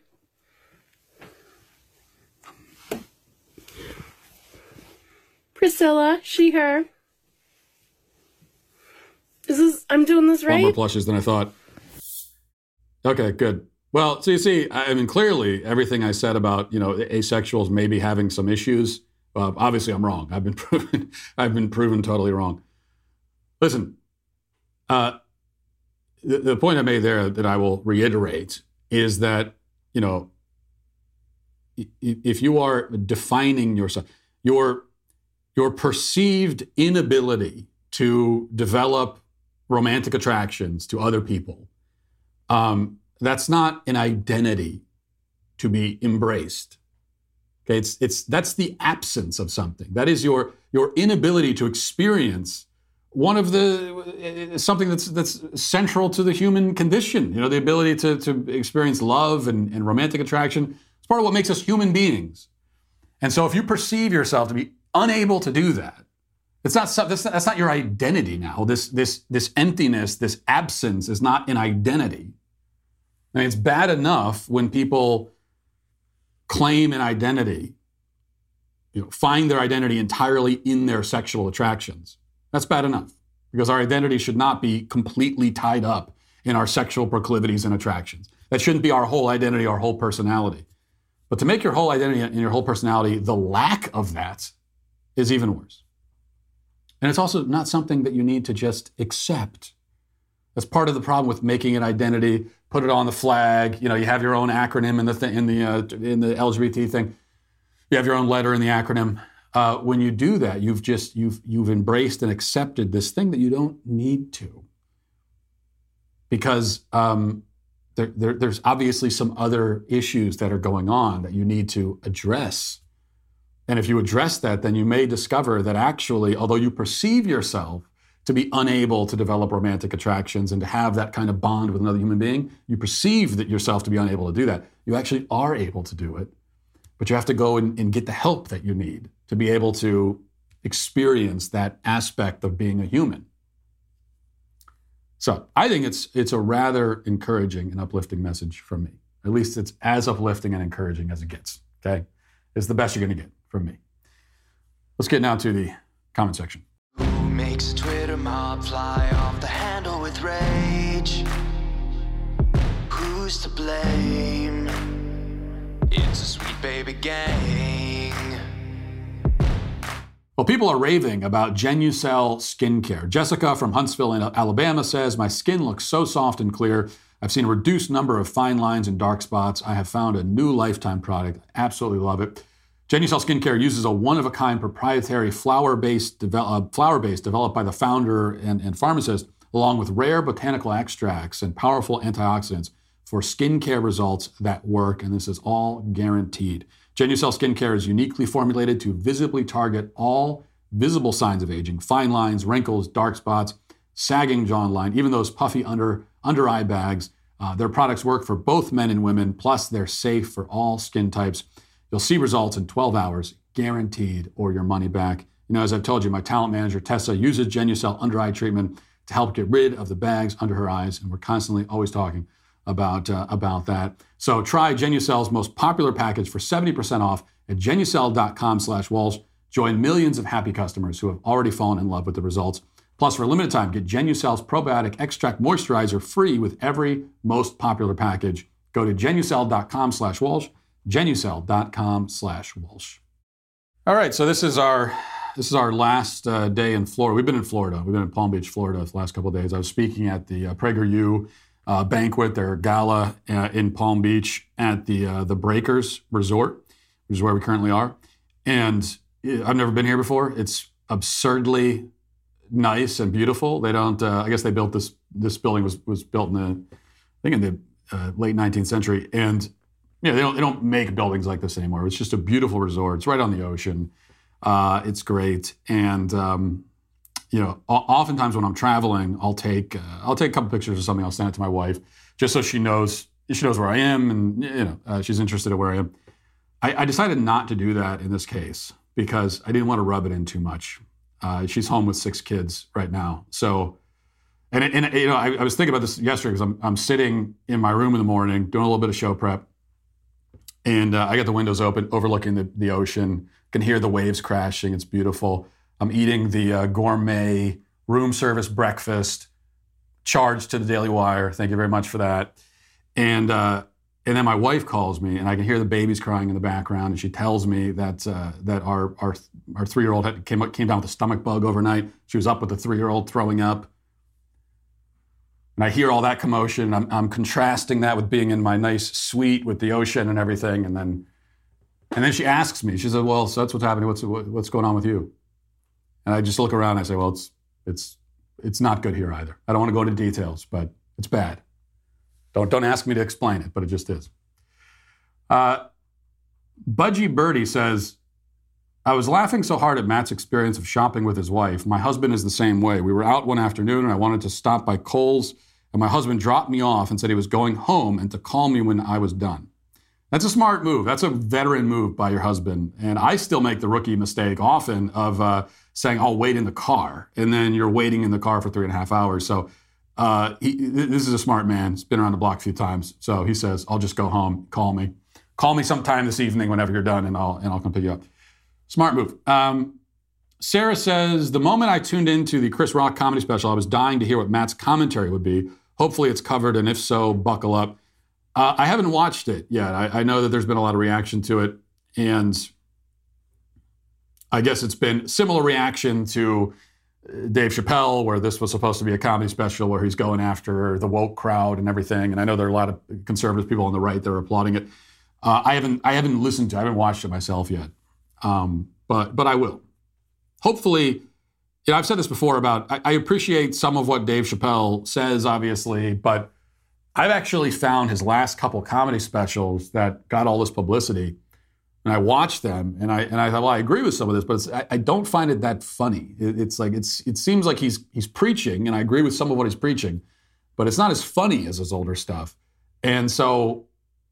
Priscilla, she, her. This is, I'm doing this right? One more plushes than I thought. Okay, good. Well, so you see, I mean, clearly everything I said about, you know, asexuals maybe having some issues, uh, obviously I'm wrong. I've been proven, I've been proven totally wrong. Listen, uh, the, the point I made there that I will reiterate is that, you know, if you are defining yourself, your, your perceived inability to develop romantic attractions to other people, um, that's not an identity to be embraced. Okay, it's it's that's the absence of something. That is your your inability to experience one of the something that's that's central to the human condition. You know, the ability to to experience love and, and romantic attraction. It's part of what makes us human beings. And so, if you perceive yourself to be unable to do that, it's not that's not, that's not your identity now. This this this emptiness, this absence is not an identity. I mean, it's bad enough when people claim an identity, you know, find their identity entirely in their sexual attractions. That's bad enough, because our identity should not be completely tied up in our sexual proclivities and attractions. That shouldn't be our whole identity, our whole personality. But to make your whole identity and your whole personality the lack of that is even worse. And it's also not something that you need to just accept. That's part of the problem with making an identity. Put it on the flag. You know, you have your own acronym in the th- in the uh, in the L G B T thing. You have your own letter in the acronym. Uh, when you do that, you've just you've you've embraced and accepted this thing that you don't need to, because um, there, there, there's obviously some other issues that are going on that you need to address. And if you address that, then you may discover that actually, although you perceive yourself to be unable to develop romantic attractions and to have that kind of bond with another human being, you perceive that yourself to be unable to do that. You actually are able to do it. but you have to go and, and get the help that you need to be able to experience that aspect of being a human. So I think it's it's a rather encouraging and uplifting message from me. At least it's as uplifting and encouraging as it gets, okay? It's the best you're going to get from me. Let's get now to the comment section. Who makes a Twitter mob fly off the handle with rage? Who's to blame? It's a sweet baby gang. Well, people are raving about Genucel skincare. Jessica from Huntsville, Alabama says, my skin looks so soft and clear. I've seen a reduced number of fine lines and dark spots. I have found a new lifetime product. I absolutely love it. Genucel skincare uses a one-of-a-kind proprietary flower-based, devel- uh, flower-based developed by the founder and, and pharmacist, along with rare botanical extracts and powerful antioxidants for skincare results that work, and this is all guaranteed. Genucel skincare is uniquely formulated to visibly target all visible signs of aging, fine lines, wrinkles, dark spots, sagging jawline, even those puffy under, under eye bags. Uh, their products work for both men and women, plus they're safe for all skin types. You'll see results in twelve hours, guaranteed, or your money back. You know, as I've told you, my talent manager, Tessa, uses Genucel under eye treatment to help get rid of the bags under her eyes, and we're constantly always talking about uh, about that. So try Genucel's most popular package for seventy percent off at genucel.com slash Walsh. Join millions of happy customers who have already fallen in love with the results. Plus, for a limited time, get Genucel's probiotic extract moisturizer free with every most popular package. Go to genucel.com slash Walsh, genucel.com slash Walsh. All right, so this is our this is our last uh, day in Florida. We've been in Florida. We've been in Palm Beach, Florida the last couple of days. I was speaking at the uh, PragerU Uh, banquet, their gala uh, in Palm Beach at the uh, the Breakers Resort, which is where we currently are. And I've never been here before. It's absurdly nice and beautiful. They don't. Uh, I guess they built this. This building was was built in the, I think in the uh, late nineteenth century. And yeah, they don't they don't make buildings like this anymore. It's just a beautiful resort. It's right on the ocean. Uh, it's great. And um, You know, oftentimes when I'm traveling, I'll take uh, I'll take a couple pictures or something. I'll send it to my wife just so she knows she knows where I am, and you know uh, she's interested in where I am. I, I decided not to do that in this case because I didn't want to rub it in too much. Uh, she's home with six kids right now, so and and you know I, I was thinking about this yesterday because I'm I'm sitting in my room in the morning doing a little bit of show prep, and uh, I got the windows open, overlooking the the ocean. Can hear the waves crashing. It's beautiful. I'm eating the uh, gourmet room service breakfast, charged to the Daily Wire. Thank you very much for that. And uh, and then my wife calls me, and I can hear the babies crying in the background. And she tells me that uh, that our our our three-year-old had, came came down with a stomach bug overnight. She was up with the three-year-old throwing up. And I hear all that commotion. I'm, I'm contrasting that with being in my nice suite with the ocean and everything. And then and then she asks me. She said, "Well, so that's what's happening. What's what's going on with you?" And I just look around and I say, well, it's it's it's not good here either. I don't want to go into details, but it's bad. Don't don't ask me to explain it, but it just is. Uh, Budgie Birdie says, I was laughing so hard at Matt's experience of shopping with his wife. My husband is the same way. We were out one afternoon and I wanted to stop by Kohl's, and my husband dropped me off and said he was going home and to call me when I was done. That's a smart move. That's a veteran move by your husband. And I still make the rookie mistake often of uh, saying, I'll wait in the car. And then you're waiting in the car for three and a half hours. So uh, he, this is a smart man. He's been around the block a few times. So he says, I'll just go home, call me. Call me sometime this evening whenever you're done, and I'll and I'll come pick you up. Smart move. Um, Sarah says, the moment I tuned into the Chris Rock comedy special, I was dying to hear what Matt's commentary would be. Hopefully it's covered, and if so, buckle up. Uh, I haven't watched it yet. I, I know that there's been a lot of reaction to it, and I guess it's been similar reaction to Dave Chappelle, where this was supposed to be a comedy special where he's going after the woke crowd and everything. And I know there are a lot of conservative people on the right that are applauding it. Uh, I haven't I haven't listened to it. I haven't watched it myself yet, um, but but I will. Hopefully, you know, I've said this before about I, I appreciate some of what Dave Chappelle says, obviously, but I've actually found his last couple comedy specials that got all this publicity, and I watched them, and I and I thought, well, I agree with some of this, but it's, I, I don't find it that funny. It, it's like it's it seems like he's he's preaching, and I agree with some of what he's preaching, but it's not as funny as his older stuff. And so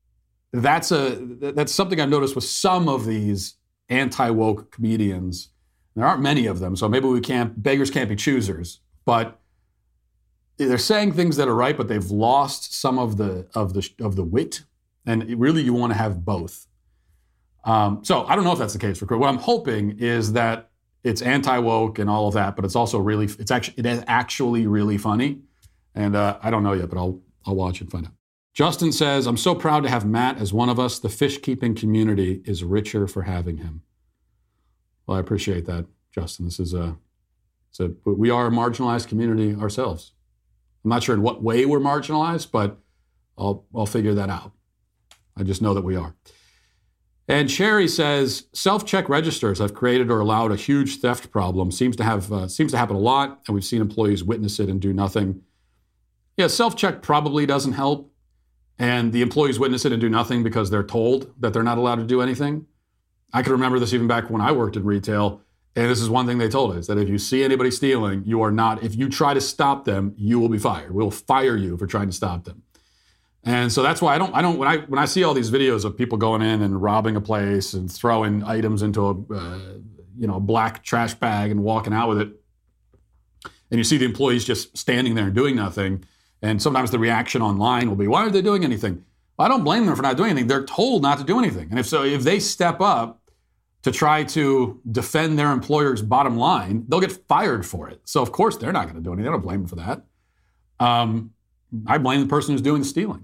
that's a that's something I've noticed with some of these anti-woke comedians. There aren't many of them, so maybe we can't, beggars can't be choosers. But they're saying things that are right, but they've lost some of the of the of the wit, and really you want to have both. Um, so I don't know if that's the case for Chris. What I'm hoping is that it's anti-woke and all of that, but it's also really it's actually it is actually really funny, and uh, I don't know yet, but I'll I'll watch and find out. Justin says, "I'm so proud to have Matt as one of us. The fish-keeping community is richer for having him." Well, I appreciate that, Justin. This is a, it's a we are a marginalized community ourselves. I'm not sure in what way we're marginalized, but I'll I'll figure that out. I just know that we are. And Sherry says, self-check registers have created or allowed a huge theft problem. Seems to have uh, seems to happen a lot, and we've seen employees witness it and do nothing. Yeah, self-check probably doesn't help, and the employees witness it and do nothing because they're told that they're not allowed to do anything. I can remember this even back when I worked in retail, and this is one thing they told us, that if you see anybody stealing, you are not, if you try to stop them, you will be fired. We'll fire you for trying to stop them. And so that's why I don't, I don't, when I when I see all these videos of people going in and robbing a place and throwing items into a, uh, you know, a black trash bag and walking out with it, and you see the employees just standing there and doing nothing, and sometimes the reaction online will be, why aren't they doing anything? Well, I don't blame them for not doing anything. They're told not to do anything. And if so, if they step up to try to defend their employer's bottom line, they'll get fired for it. So of course they're not going to do anything. I don't blame them for that. Um, I blame the person who's doing the stealing.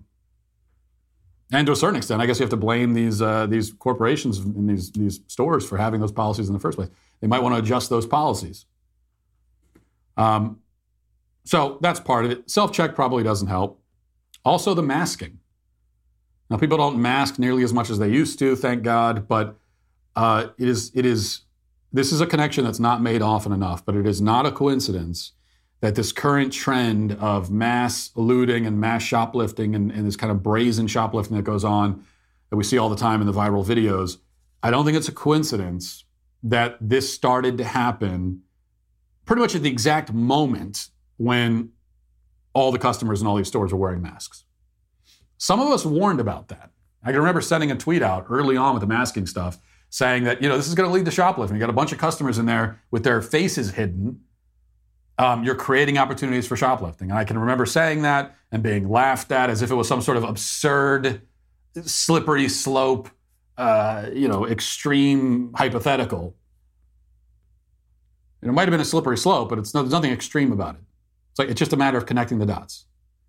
And to a certain extent, I guess you have to blame these uh, these corporations and these these stores for having those policies in the first place. They might want to adjust those policies. Um, so that's part of it. Self-check probably doesn't help. Also, the masking. Now, people don't mask nearly as much as they used to, thank God. But uh, it is it is this is a connection that's not made often enough. But it is not a coincidence that this current trend of mass looting and mass shoplifting and, and this kind of brazen shoplifting that goes on that we see all the time in the viral videos, I don't think it's a coincidence that this started to happen pretty much at the exact moment when all the customers in all these stores were wearing masks. Some of us warned about that. I can remember sending a tweet out early on with the masking stuff saying that, you know, this is going to lead to shoplifting. You got a bunch of customers in there with their faces hidden. Um, you're creating opportunities for shoplifting. And I can remember saying that and being laughed at as if it was some sort of absurd, slippery slope, uh, you know, extreme hypothetical. And it might have been a slippery slope, but it's no, there's nothing extreme about it. It's like it's just a matter of connecting the dots.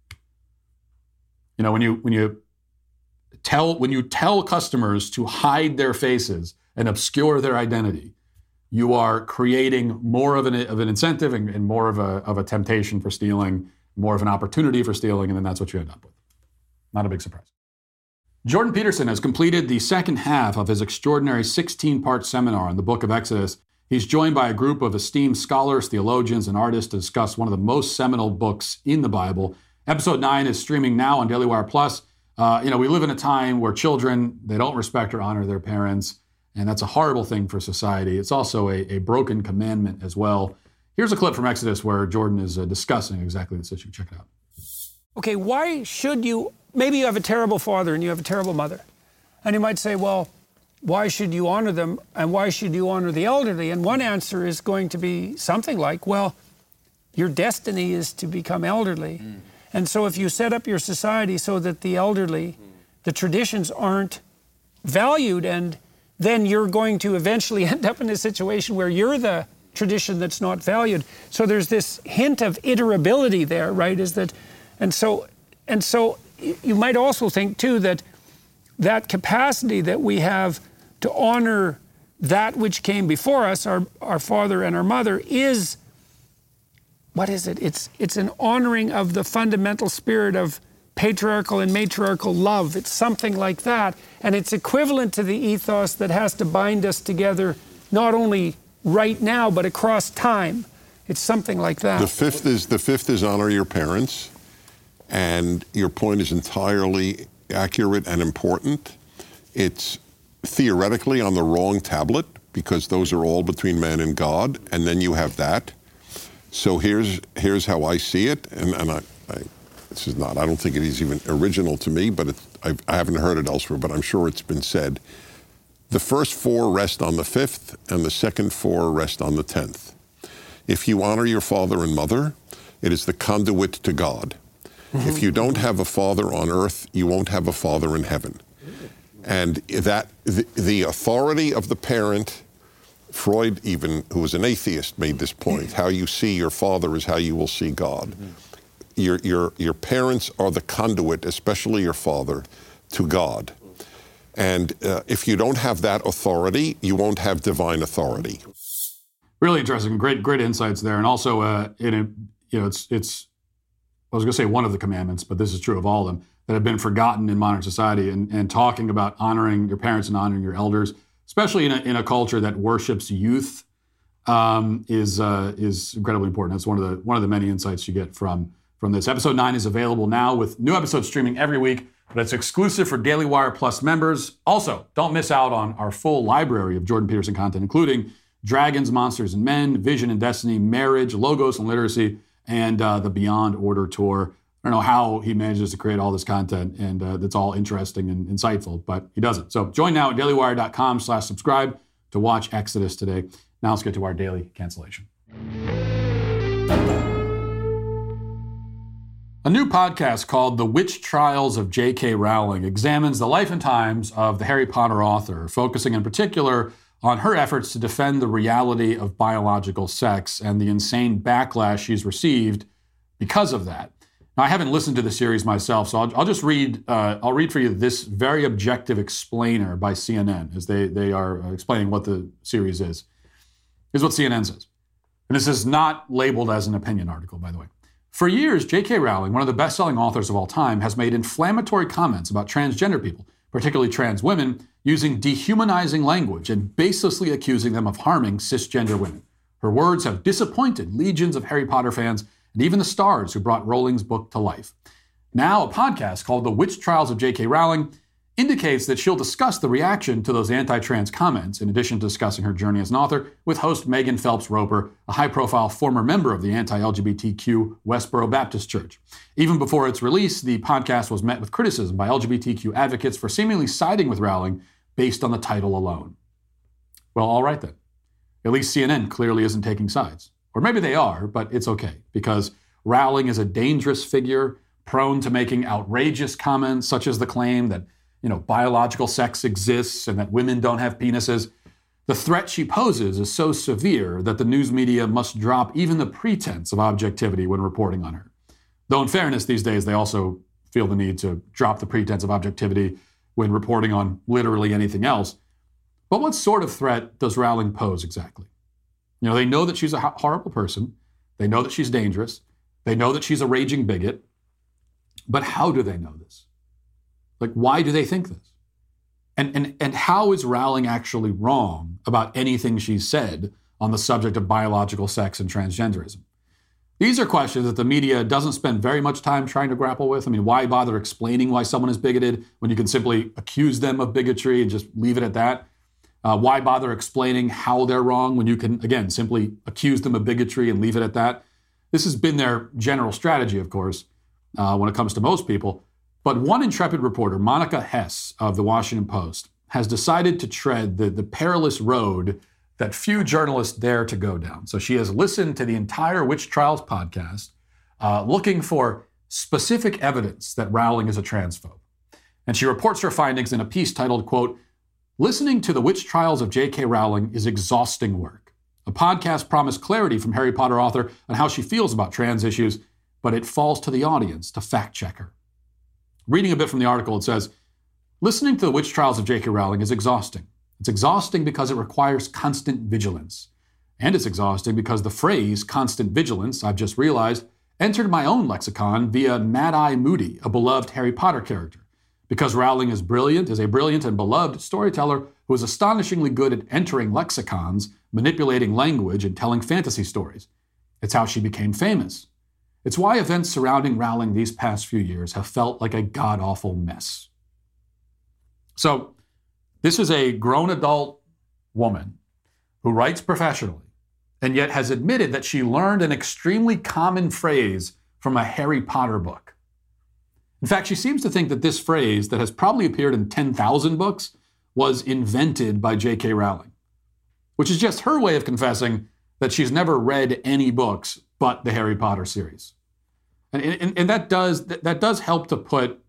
You know, when you when you tell when you tell customers to hide their faces and obscure their identity, you are creating more of an, of an incentive and, and more of a, of a temptation for stealing, more of an opportunity for stealing, and then that's what you end up with. Not a big surprise. Jordan Peterson has completed the second half of his extraordinary sixteen-part seminar on the book of Exodus. He's joined by a group of esteemed scholars, theologians, and artists to discuss one of the most seminal books in the Bible. Episode nine is streaming now on Daily Wire Plus. Uh, you know, we live in a time where children, they don't respect or honor their parents. And that's a horrible thing for society. It's also a, a broken commandment as well. Here's a clip from Exodus where Jordan is uh, discussing exactly this issue. Check it out. Okay, why should you, maybe you have a terrible father and you have a terrible mother. And you might say, well, why should you honor them and why should you honor the elderly? And one answer is going to be something like, well, your destiny is to become elderly. Mm. And so if you set up your society so that the elderly, mm. the traditions aren't valued, and then you're going to eventually end up in a situation where you're the tradition that's not valued. So there's this hint of iterability there, right? Is that, and so, and so you might also think too that that capacity that we have to honor that which came before us, our our father and our mother, is, what is it? It's it's an honoring of the fundamental spirit of patriarchal and matriarchal love. It's something like that. And it's equivalent to the ethos that has to bind us together, not only right now, but across time. It's something like that. The fifth is, the fifth is honor your parents. And your point is entirely accurate and important. It's theoretically on the wrong tablet, because those are all between man and God. And then you have that. So here's, here's how I see it. And, and I, I this is not, I don't think it is even original to me, but it's, I've, I haven't heard it elsewhere, but I'm sure it's been said. The first four rest on the fifth, and the second four rest on the tenth. If you honor your father and mother, it is the conduit to God. Mm-hmm. If you don't have a father on earth, you won't have a father in heaven. And that the, the authority of the parent, Freud even, who was an atheist, made this point. How you see your father is how you will see God. Mm-hmm. Your, your, your parents are the conduit, especially your father, to God. And uh, if you don't have that authority, you won't have divine authority. Really interesting. Great, great insights there. And also, uh, in a, you know, it's, it's, I was going to say one of the commandments, but this is true of all of them, that have been forgotten in modern society. And, and talking about honoring your parents and honoring your elders, especially in a, in a culture that worships youth, um, is uh, is incredibly important. That's one of the one of the many insights you get from from this. Episode nine is available now with new episodes streaming every week, but it's exclusive for Daily Wire Plus members. Also, don't miss out on our full library of Jordan Peterson content, including Dragons, Monsters, and Men, Vision and Destiny, Marriage, Logos and Literacy, and uh, the Beyond Order Tour. I don't know how he manages to create all this content, and uh, that's all interesting and insightful, but he does it. So join now at dailywire.com slash subscribe to watch Exodus today. Now let's get to our daily cancellation. A new podcast called The Witch Trials of J K. Rowling examines the life and times of the Harry Potter author, focusing in particular on her efforts to defend the reality of biological sex and the insane backlash she's received because of that. Now, I haven't listened to the series myself, so I'll, I'll just read, uh, I'll read for you this very objective explainer by C N N as they, they are explaining what the series is. Here's what C N N says. And this is not labeled as an opinion article, by the way. For years, J K. Rowling, one of the best-selling authors of all time, has made inflammatory comments about transgender people, particularly trans women, using dehumanizing language and baselessly accusing them of harming cisgender women. Her words have disappointed legions of Harry Potter fans and even the stars who brought Rowling's book to life. Now, a podcast called The Witch Trials of J K. Rowling indicates that she'll discuss the reaction to those anti-trans comments, in addition to discussing her journey as an author, with host Megan Phelps-Roper, a high-profile former member of the anti-L G B T Q Westboro Baptist Church. Even before its release, the podcast was met with criticism by L G B T Q advocates for seemingly siding with Rowling based on the title alone. Well, all right then. At least C N N clearly isn't taking sides. Or maybe they are, but it's okay, because Rowling is a dangerous figure, prone to making outrageous comments, such as the claim that, you know, biological sex exists and that women don't have penises. The threat she poses is so severe that the news media must drop even the pretense of objectivity when reporting on her. Though in fairness, these days they also feel the need to drop the pretense of objectivity when reporting on literally anything else. But what sort of threat does Rowling pose exactly? You know, they know that she's a horrible person. They know that she's dangerous. They know that she's a raging bigot. But how do they know this? Like, why do they think this? And, and, and how is Rowling actually wrong about anything she's said on the subject of biological sex and transgenderism? These are questions that the media doesn't spend very much time trying to grapple with. I mean, why bother explaining why someone is bigoted when you can simply accuse them of bigotry and just leave it at that? Uh, why bother explaining how they're wrong when you can, again, simply accuse them of bigotry and leave it at that? This has been their general strategy, of course, uh, when it comes to most people. But one intrepid reporter, Monica Hess of the Washington Post, has decided to tread the, the perilous road that few journalists dare to go down. So she has listened to the entire Witch Trials podcast, uh, looking for specific evidence that Rowling is a transphobe. And she reports her findings in a piece titled, quote, "Listening to the Witch Trials of J K. Rowling is exhausting work. A podcast promised clarity from Harry Potter author on how she feels about trans issues, but it falls to the audience to fact-check her." Reading a bit from the article, it says, "Listening to the Witch Trials of J K. Rowling is exhausting. It's exhausting because it requires constant vigilance. And it's exhausting because the phrase constant vigilance, I've just realized, entered my own lexicon via Mad-Eye Moody, a beloved Harry Potter character. Because Rowling is brilliant, is a brilliant and beloved storyteller who is astonishingly good at entering lexicons, manipulating language, and telling fantasy stories. It's how she became famous. It's why events surrounding Rowling these past few years have felt like a god-awful mess." So, this is a grown adult woman who writes professionally and yet has admitted that she learned an extremely common phrase from a Harry Potter book. In fact, she seems to think that this phrase that has probably appeared in ten thousand books was invented by J K Rowling, which is just her way of confessing that she's never read any books but the Harry Potter series. And, and, and that does that does help to put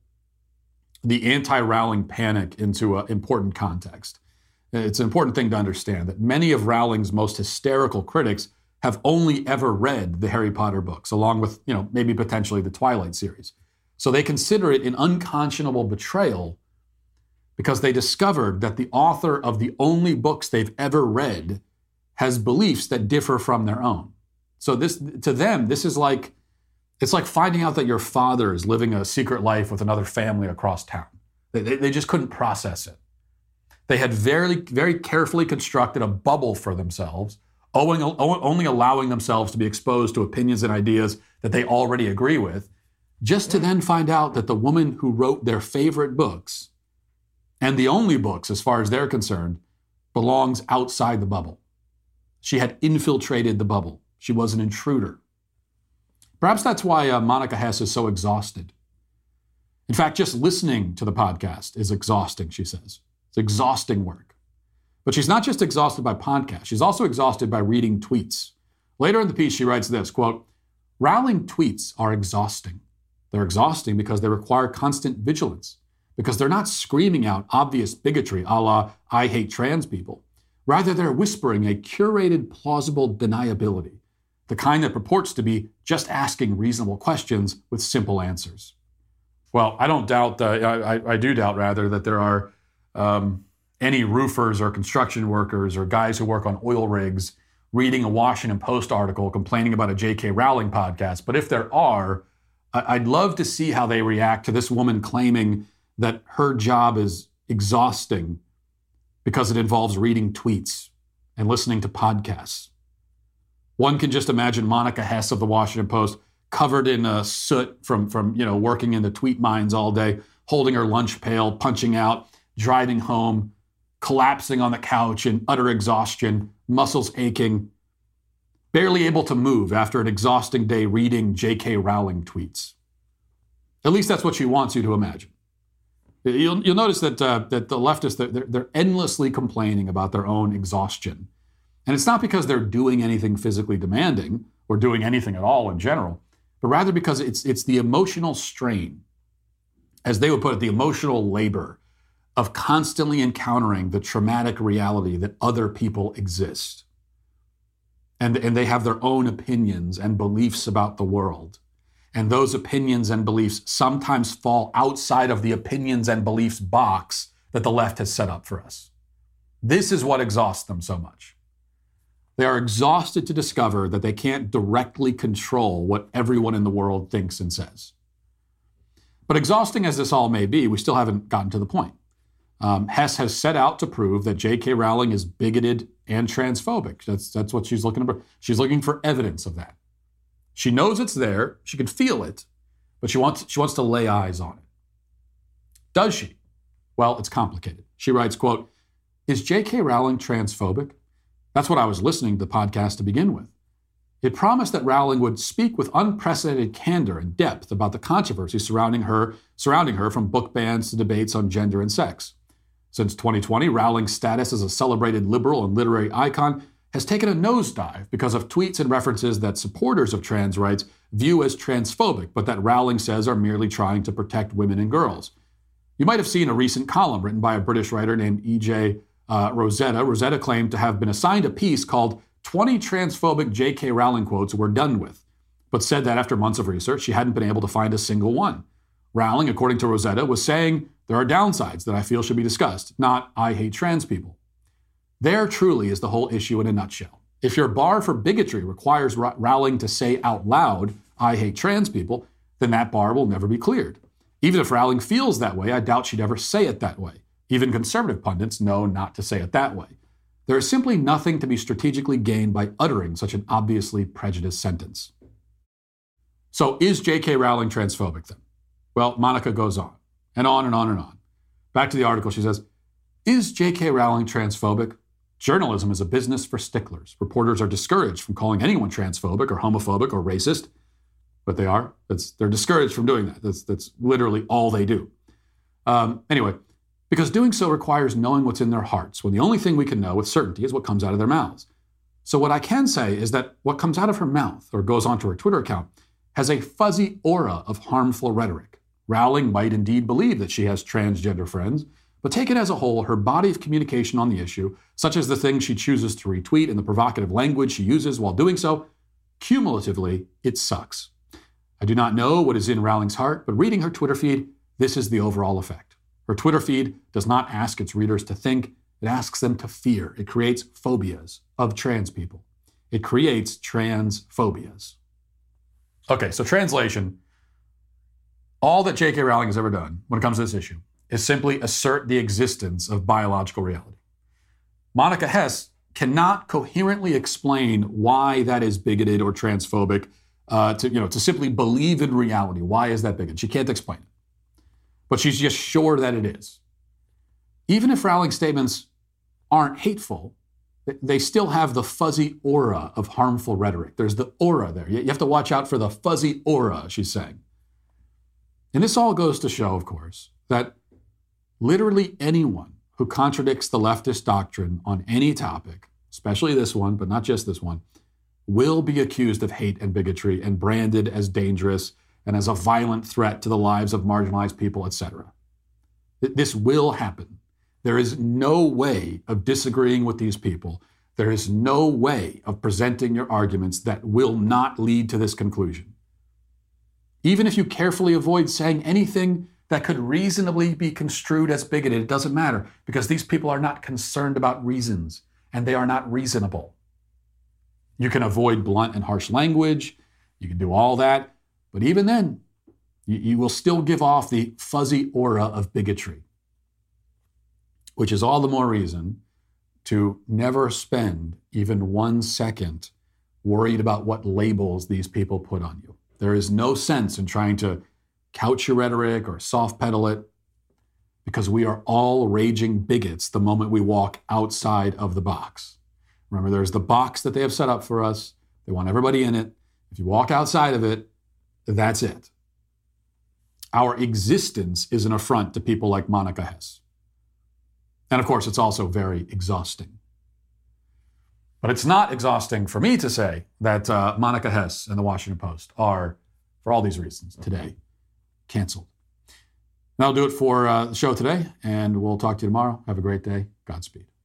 the anti-Rowling panic into an important context. It's an important thing to understand that many of Rowling's most hysterical critics have only ever read the Harry Potter books, along with, you know, maybe potentially the Twilight series. So they consider it an unconscionable betrayal because they discovered that the author of the only books they've ever read has beliefs that differ from their own. So this, to them, this is like, it's like finding out that your father is living a secret life with another family across town. They, they, they just couldn't process it. They had very, very carefully constructed a bubble for themselves, owing, only allowing themselves to be exposed to opinions and ideas that they already agree with, just to then find out that the woman who wrote their favorite books, and the only books as far as they're concerned, belongs outside the bubble. She had infiltrated the bubble. She was an intruder. Perhaps that's why uh, Monica Hess is so exhausted. In fact, just listening to the podcast is exhausting, she says. It's exhausting work. But she's not just exhausted by podcasts. She's also exhausted by reading tweets. Later in the piece, she writes this, quote, "Rowling tweets are exhausting. They're exhausting because they require constant vigilance, because they're not screaming out obvious bigotry a la, I hate trans people. Rather, they're whispering a curated, plausible deniability, the kind that purports to be just asking reasonable questions with simple answers." Well, I don't doubt, uh, I, I do doubt rather, that there are um, any roofers or construction workers or guys who work on oil rigs reading a Washington Post article complaining about a J K Rowling podcast. But if there are, I'd love to see how they react to this woman claiming that her job is exhausting because it involves reading tweets and listening to podcasts. One can just imagine Monica Hess of the Washington Post covered in uh, soot from, from you know, working in the tweet mines all day, holding her lunch pail, punching out, driving home, collapsing on the couch in utter exhaustion, muscles aching, barely able to move after an exhausting day reading J K Rowling tweets. At least that's what she wants you to imagine. You'll, you'll notice that uh, that the leftists, they're, they're endlessly complaining about their own exhaustion. And it's not because they're doing anything physically demanding or doing anything at all in general, but rather because it's, it's the emotional strain, as they would put it, the emotional labor of constantly encountering the traumatic reality that other people exist. And, and they have their own opinions and beliefs about the world. And those opinions and beliefs sometimes fall outside of the opinions and beliefs box that the left has set up for us. This is what exhausts them so much. They are exhausted to discover that they can't directly control what everyone in the world thinks and says. But exhausting as this all may be, we still haven't gotten to the point. Um, Hess has set out to prove that J K Rowling is bigoted and transphobic. That's, that's what she's looking for. She's looking for evidence of that. She knows it's there. She can feel it, but she wants, she wants to lay eyes on it. Does she? Well, it's complicated. She writes, quote, "Is J K Rowling transphobic? That's what I was listening to the podcast to begin with. It promised that Rowling would speak with unprecedented candor and depth about the controversy surrounding her, surrounding her from book bans to debates on gender and sex. Since twenty twenty, Rowling's status as a celebrated liberal and literary icon has taken a nosedive because of tweets and references that supporters of trans rights view as transphobic, but that Rowling says are merely trying to protect women and girls. You might have seen a recent column written by a British writer named E J uh, Rosetta. Rosetta claimed to have been assigned a piece called twenty transphobic J K Rowling quotes we're done with, but said that after months of research, she hadn't been able to find a single one. Rowling, according to Rosetta, was saying there are downsides that I feel should be discussed, not I hate trans people. There truly is the whole issue in a nutshell. If your bar for bigotry requires Rowling to say out loud, I hate trans people, then that bar will never be cleared. Even if Rowling feels that way, I doubt she'd ever say it that way. Even conservative pundits know not to say it that way. There is simply nothing to be strategically gained by uttering such an obviously prejudiced sentence. So is J K Rowling transphobic then? Well, Monica goes on, and on and on and on. Back to the article, she says, is J K Rowling transphobic? Journalism is a business for sticklers. Reporters are discouraged from calling anyone transphobic or homophobic or racist. but they are. That's, they're discouraged from doing that. That's, that's literally all they do. Um, anyway, because doing so requires knowing what's in their hearts, when the only thing we can know with certainty is what comes out of their mouths. So what I can say is that what comes out of her mouth or goes onto her Twitter account has a fuzzy aura of harmful rhetoric. Rowling might indeed believe that she has transgender friends, but taken as a whole, her body of communication on the issue, such as the things she chooses to retweet and the provocative language she uses while doing so, cumulatively, it sucks. I do not know what is in Rowling's heart, but reading her Twitter feed, this is the overall effect. Her Twitter feed does not ask its readers to think, it asks them to fear. It creates phobias of trans people. It creates trans phobias. Okay, so translation. All that J K Rowling has ever done when it comes to this issue is simply assert the existence of biological reality. Monica Hess cannot coherently explain why that is bigoted or transphobic, uh, to, you know, to simply believe in reality. Why is that bigoted? She can't explain it. But she's just sure that it is. Even if Rowling's statements aren't hateful, they still have the fuzzy aura of harmful rhetoric. There's the aura there. You have to watch out for the fuzzy aura, she's saying. And this all goes to show, of course, that literally anyone who contradicts the leftist doctrine on any topic, especially this one, but not just this one, will be accused of hate and bigotry and branded as dangerous and as a violent threat to the lives of marginalized people, et cetera. This will happen. There is no way of disagreeing with these people. There is no way of presenting your arguments that will not lead to this conclusion. Even if you carefully avoid saying anything that could reasonably be construed as bigoted, it doesn't matter, because these people are not concerned about reasons, and they are not reasonable. You can avoid blunt and harsh language. You can do all that. But even then, you, you will still give off the fuzzy aura of bigotry, which is all the more reason to never spend even one second worried about what labels these people put on you. There is no sense in trying to couch your rhetoric or soft pedal it, because we are all raging bigots the moment we walk outside of the box. Remember, there's the box that they have set up for us. They want everybody in it. If you walk outside of it, that's it. Our existence is an affront to people like Monica Hess. And of course, it's also very exhausting. But it's not exhausting for me to say that uh, Monica Hess and the Washington Post are, for all these reasons, today canceled. That'll do it for uh, the show today, and we'll talk to you tomorrow. Have a great day. Godspeed.